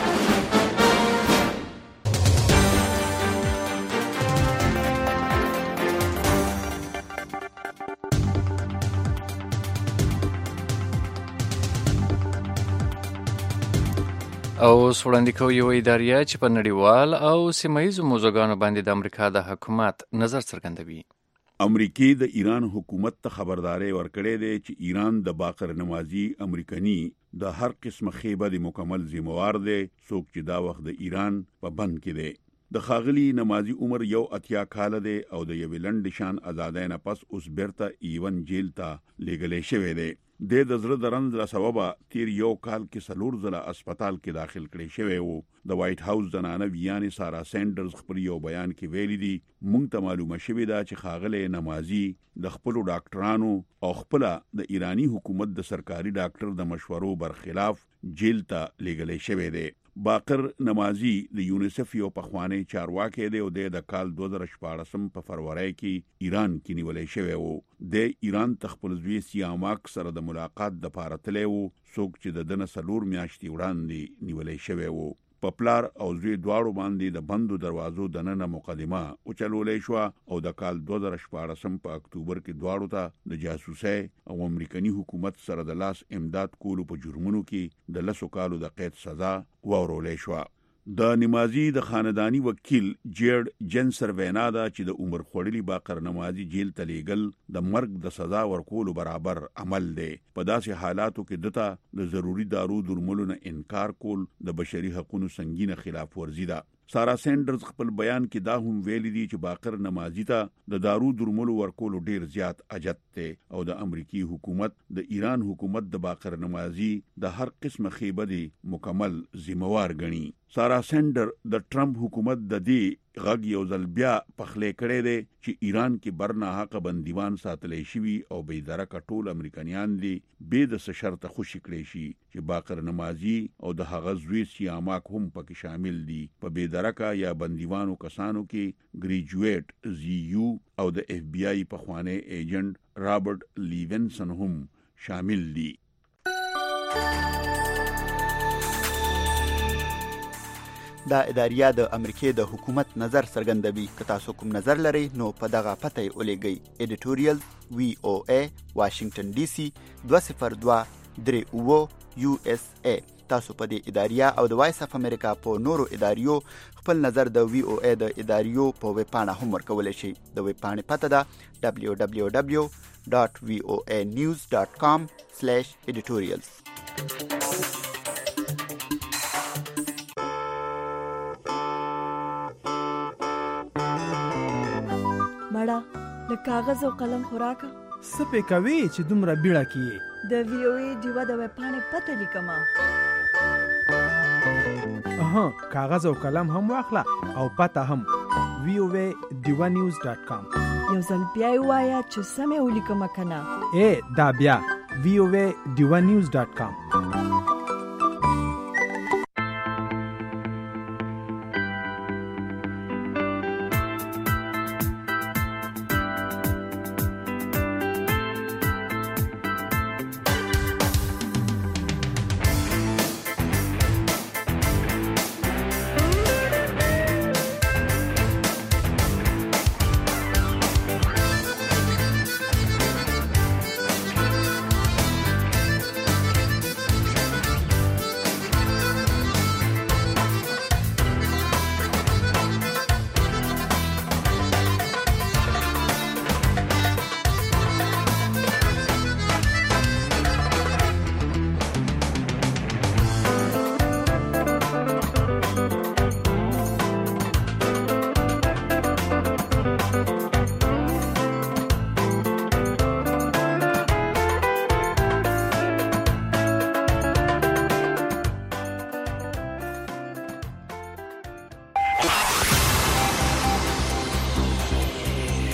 او وړاندې کوو یو اداریه چې په نړیوال او سیمهییزو موضوعګانو باندې د امریکا د حکومت نظر څرګندوي. امریکای د ایران حکومت ته خبرداري ورکړې ده چې ایران د باقر نمازي امریکایي د هر قسمه خیبه د مکمل ذمہوار دی، څوک چې دا وخت د ایران په بند کې دی. د خاغلی نمازي عمر 80 کال دی او د یو لنډ شان آزادۍ نه پس اوس بیرته ایون جیل ته لېږل شوی دی. د زړه د رنځ له سببه تیر یو کال کې 4 ځله هسپتال کې داخل کړی شوی وو. د وایټ هاوس زنانه ویانې سارا سینډرز خپل یو بیان کې ویلي دي مونږ ته معلومه شوې ده چې خاغلی نمازي د خپل ډاکټرانو او خپل د ایرانی حکومت د سرکاري ډاکټر د مشورو برخلاف جیل ته لېږل شوی دی. باقر نمازي د یونیسف یو پخوانی چارواکي دی او د کال 2014 په فروری کې ایران کې نیولې شوی وو. د ایران تخپل زوی سیاماک سره د ملاقات د پاره تللی وو، څوک چې د دنه 4 میاشتې وړاندې نیولې شوی وو. په پلار او زوی دواړو باندې د بندو دروازو د ننه مقدمه او چلولې شو او د کال 2014 په اکتوبر کې دواړو ته د جاسوسۍ او امریکایي حکومت سره د لاس امداد کولو په جرمونو کې د 10 کالو د قید سزا ورولې شو. د نمازي د خاندانی وکیل جیرد جنسر وینا دا چې د عمر خوړلی باقر نمازي جیل ته لیږل د مرګ د سزا ورکولو برابر عمل دی. په داسې حالاتو کې دته د ضروری دارو درملو نه انکار کول د بشري حقوقو سنگینه خلاف ورزي ده. سارا سینډرز خپل بیان کې دا هم ویلي دي چې باقر نمازي ته د دارو درملو ورکولو ډیر زیات اجت دی او د امریکای حکومت د ایران حکومت د باقر نمازي د هر قسمه خیبه دی مکمل ذمہوار ګڼي. سارا سینډر د ټرمپ حکومت د دې غږ یو ځل بیا پخلې کړي دي چې ایران کې برنا حق بندیوان ساتلې شوی او بې درکه ټول امریکایان دي به د شرط خوشی کړي شي چې باقر نمازي او د هغه زوی سیاماک هم پکې شامل دي. په بې درکه یا بندیوانو کسانو کې ګریجویټ زیو او د اف بی آی پخوانی ایجنټ رابرټ لیونسن هم شامل دي. دا اداریه د امریکای د حکومت نظر څرګندوي. که تاسو کوم نظر لرئ نو په دغه پته یې ولېږئ. ایډیټوریال VOA واشنگټن ډي سي 20238 USA. تاسو په دې اداریه او د وایس اف امریکا په نورو اداریو خپل نظر د VOA د اداریو په ویب پاڼه هم ورکولی شئ. د ویب پاڼې پته ده www.voanews.com/editorials. مړه له کاغذ او قلم خوراکه سپې کوي چې دومره بیړه کیې. د VOA ډیوا د ویبپاڼې پته لیکمه. کاغذ او قلم هم واخله او پته هم voadewanews.com. یو ځل بیا وایا چې سمې ولیکم کنه. دا بیا voadewanews.com.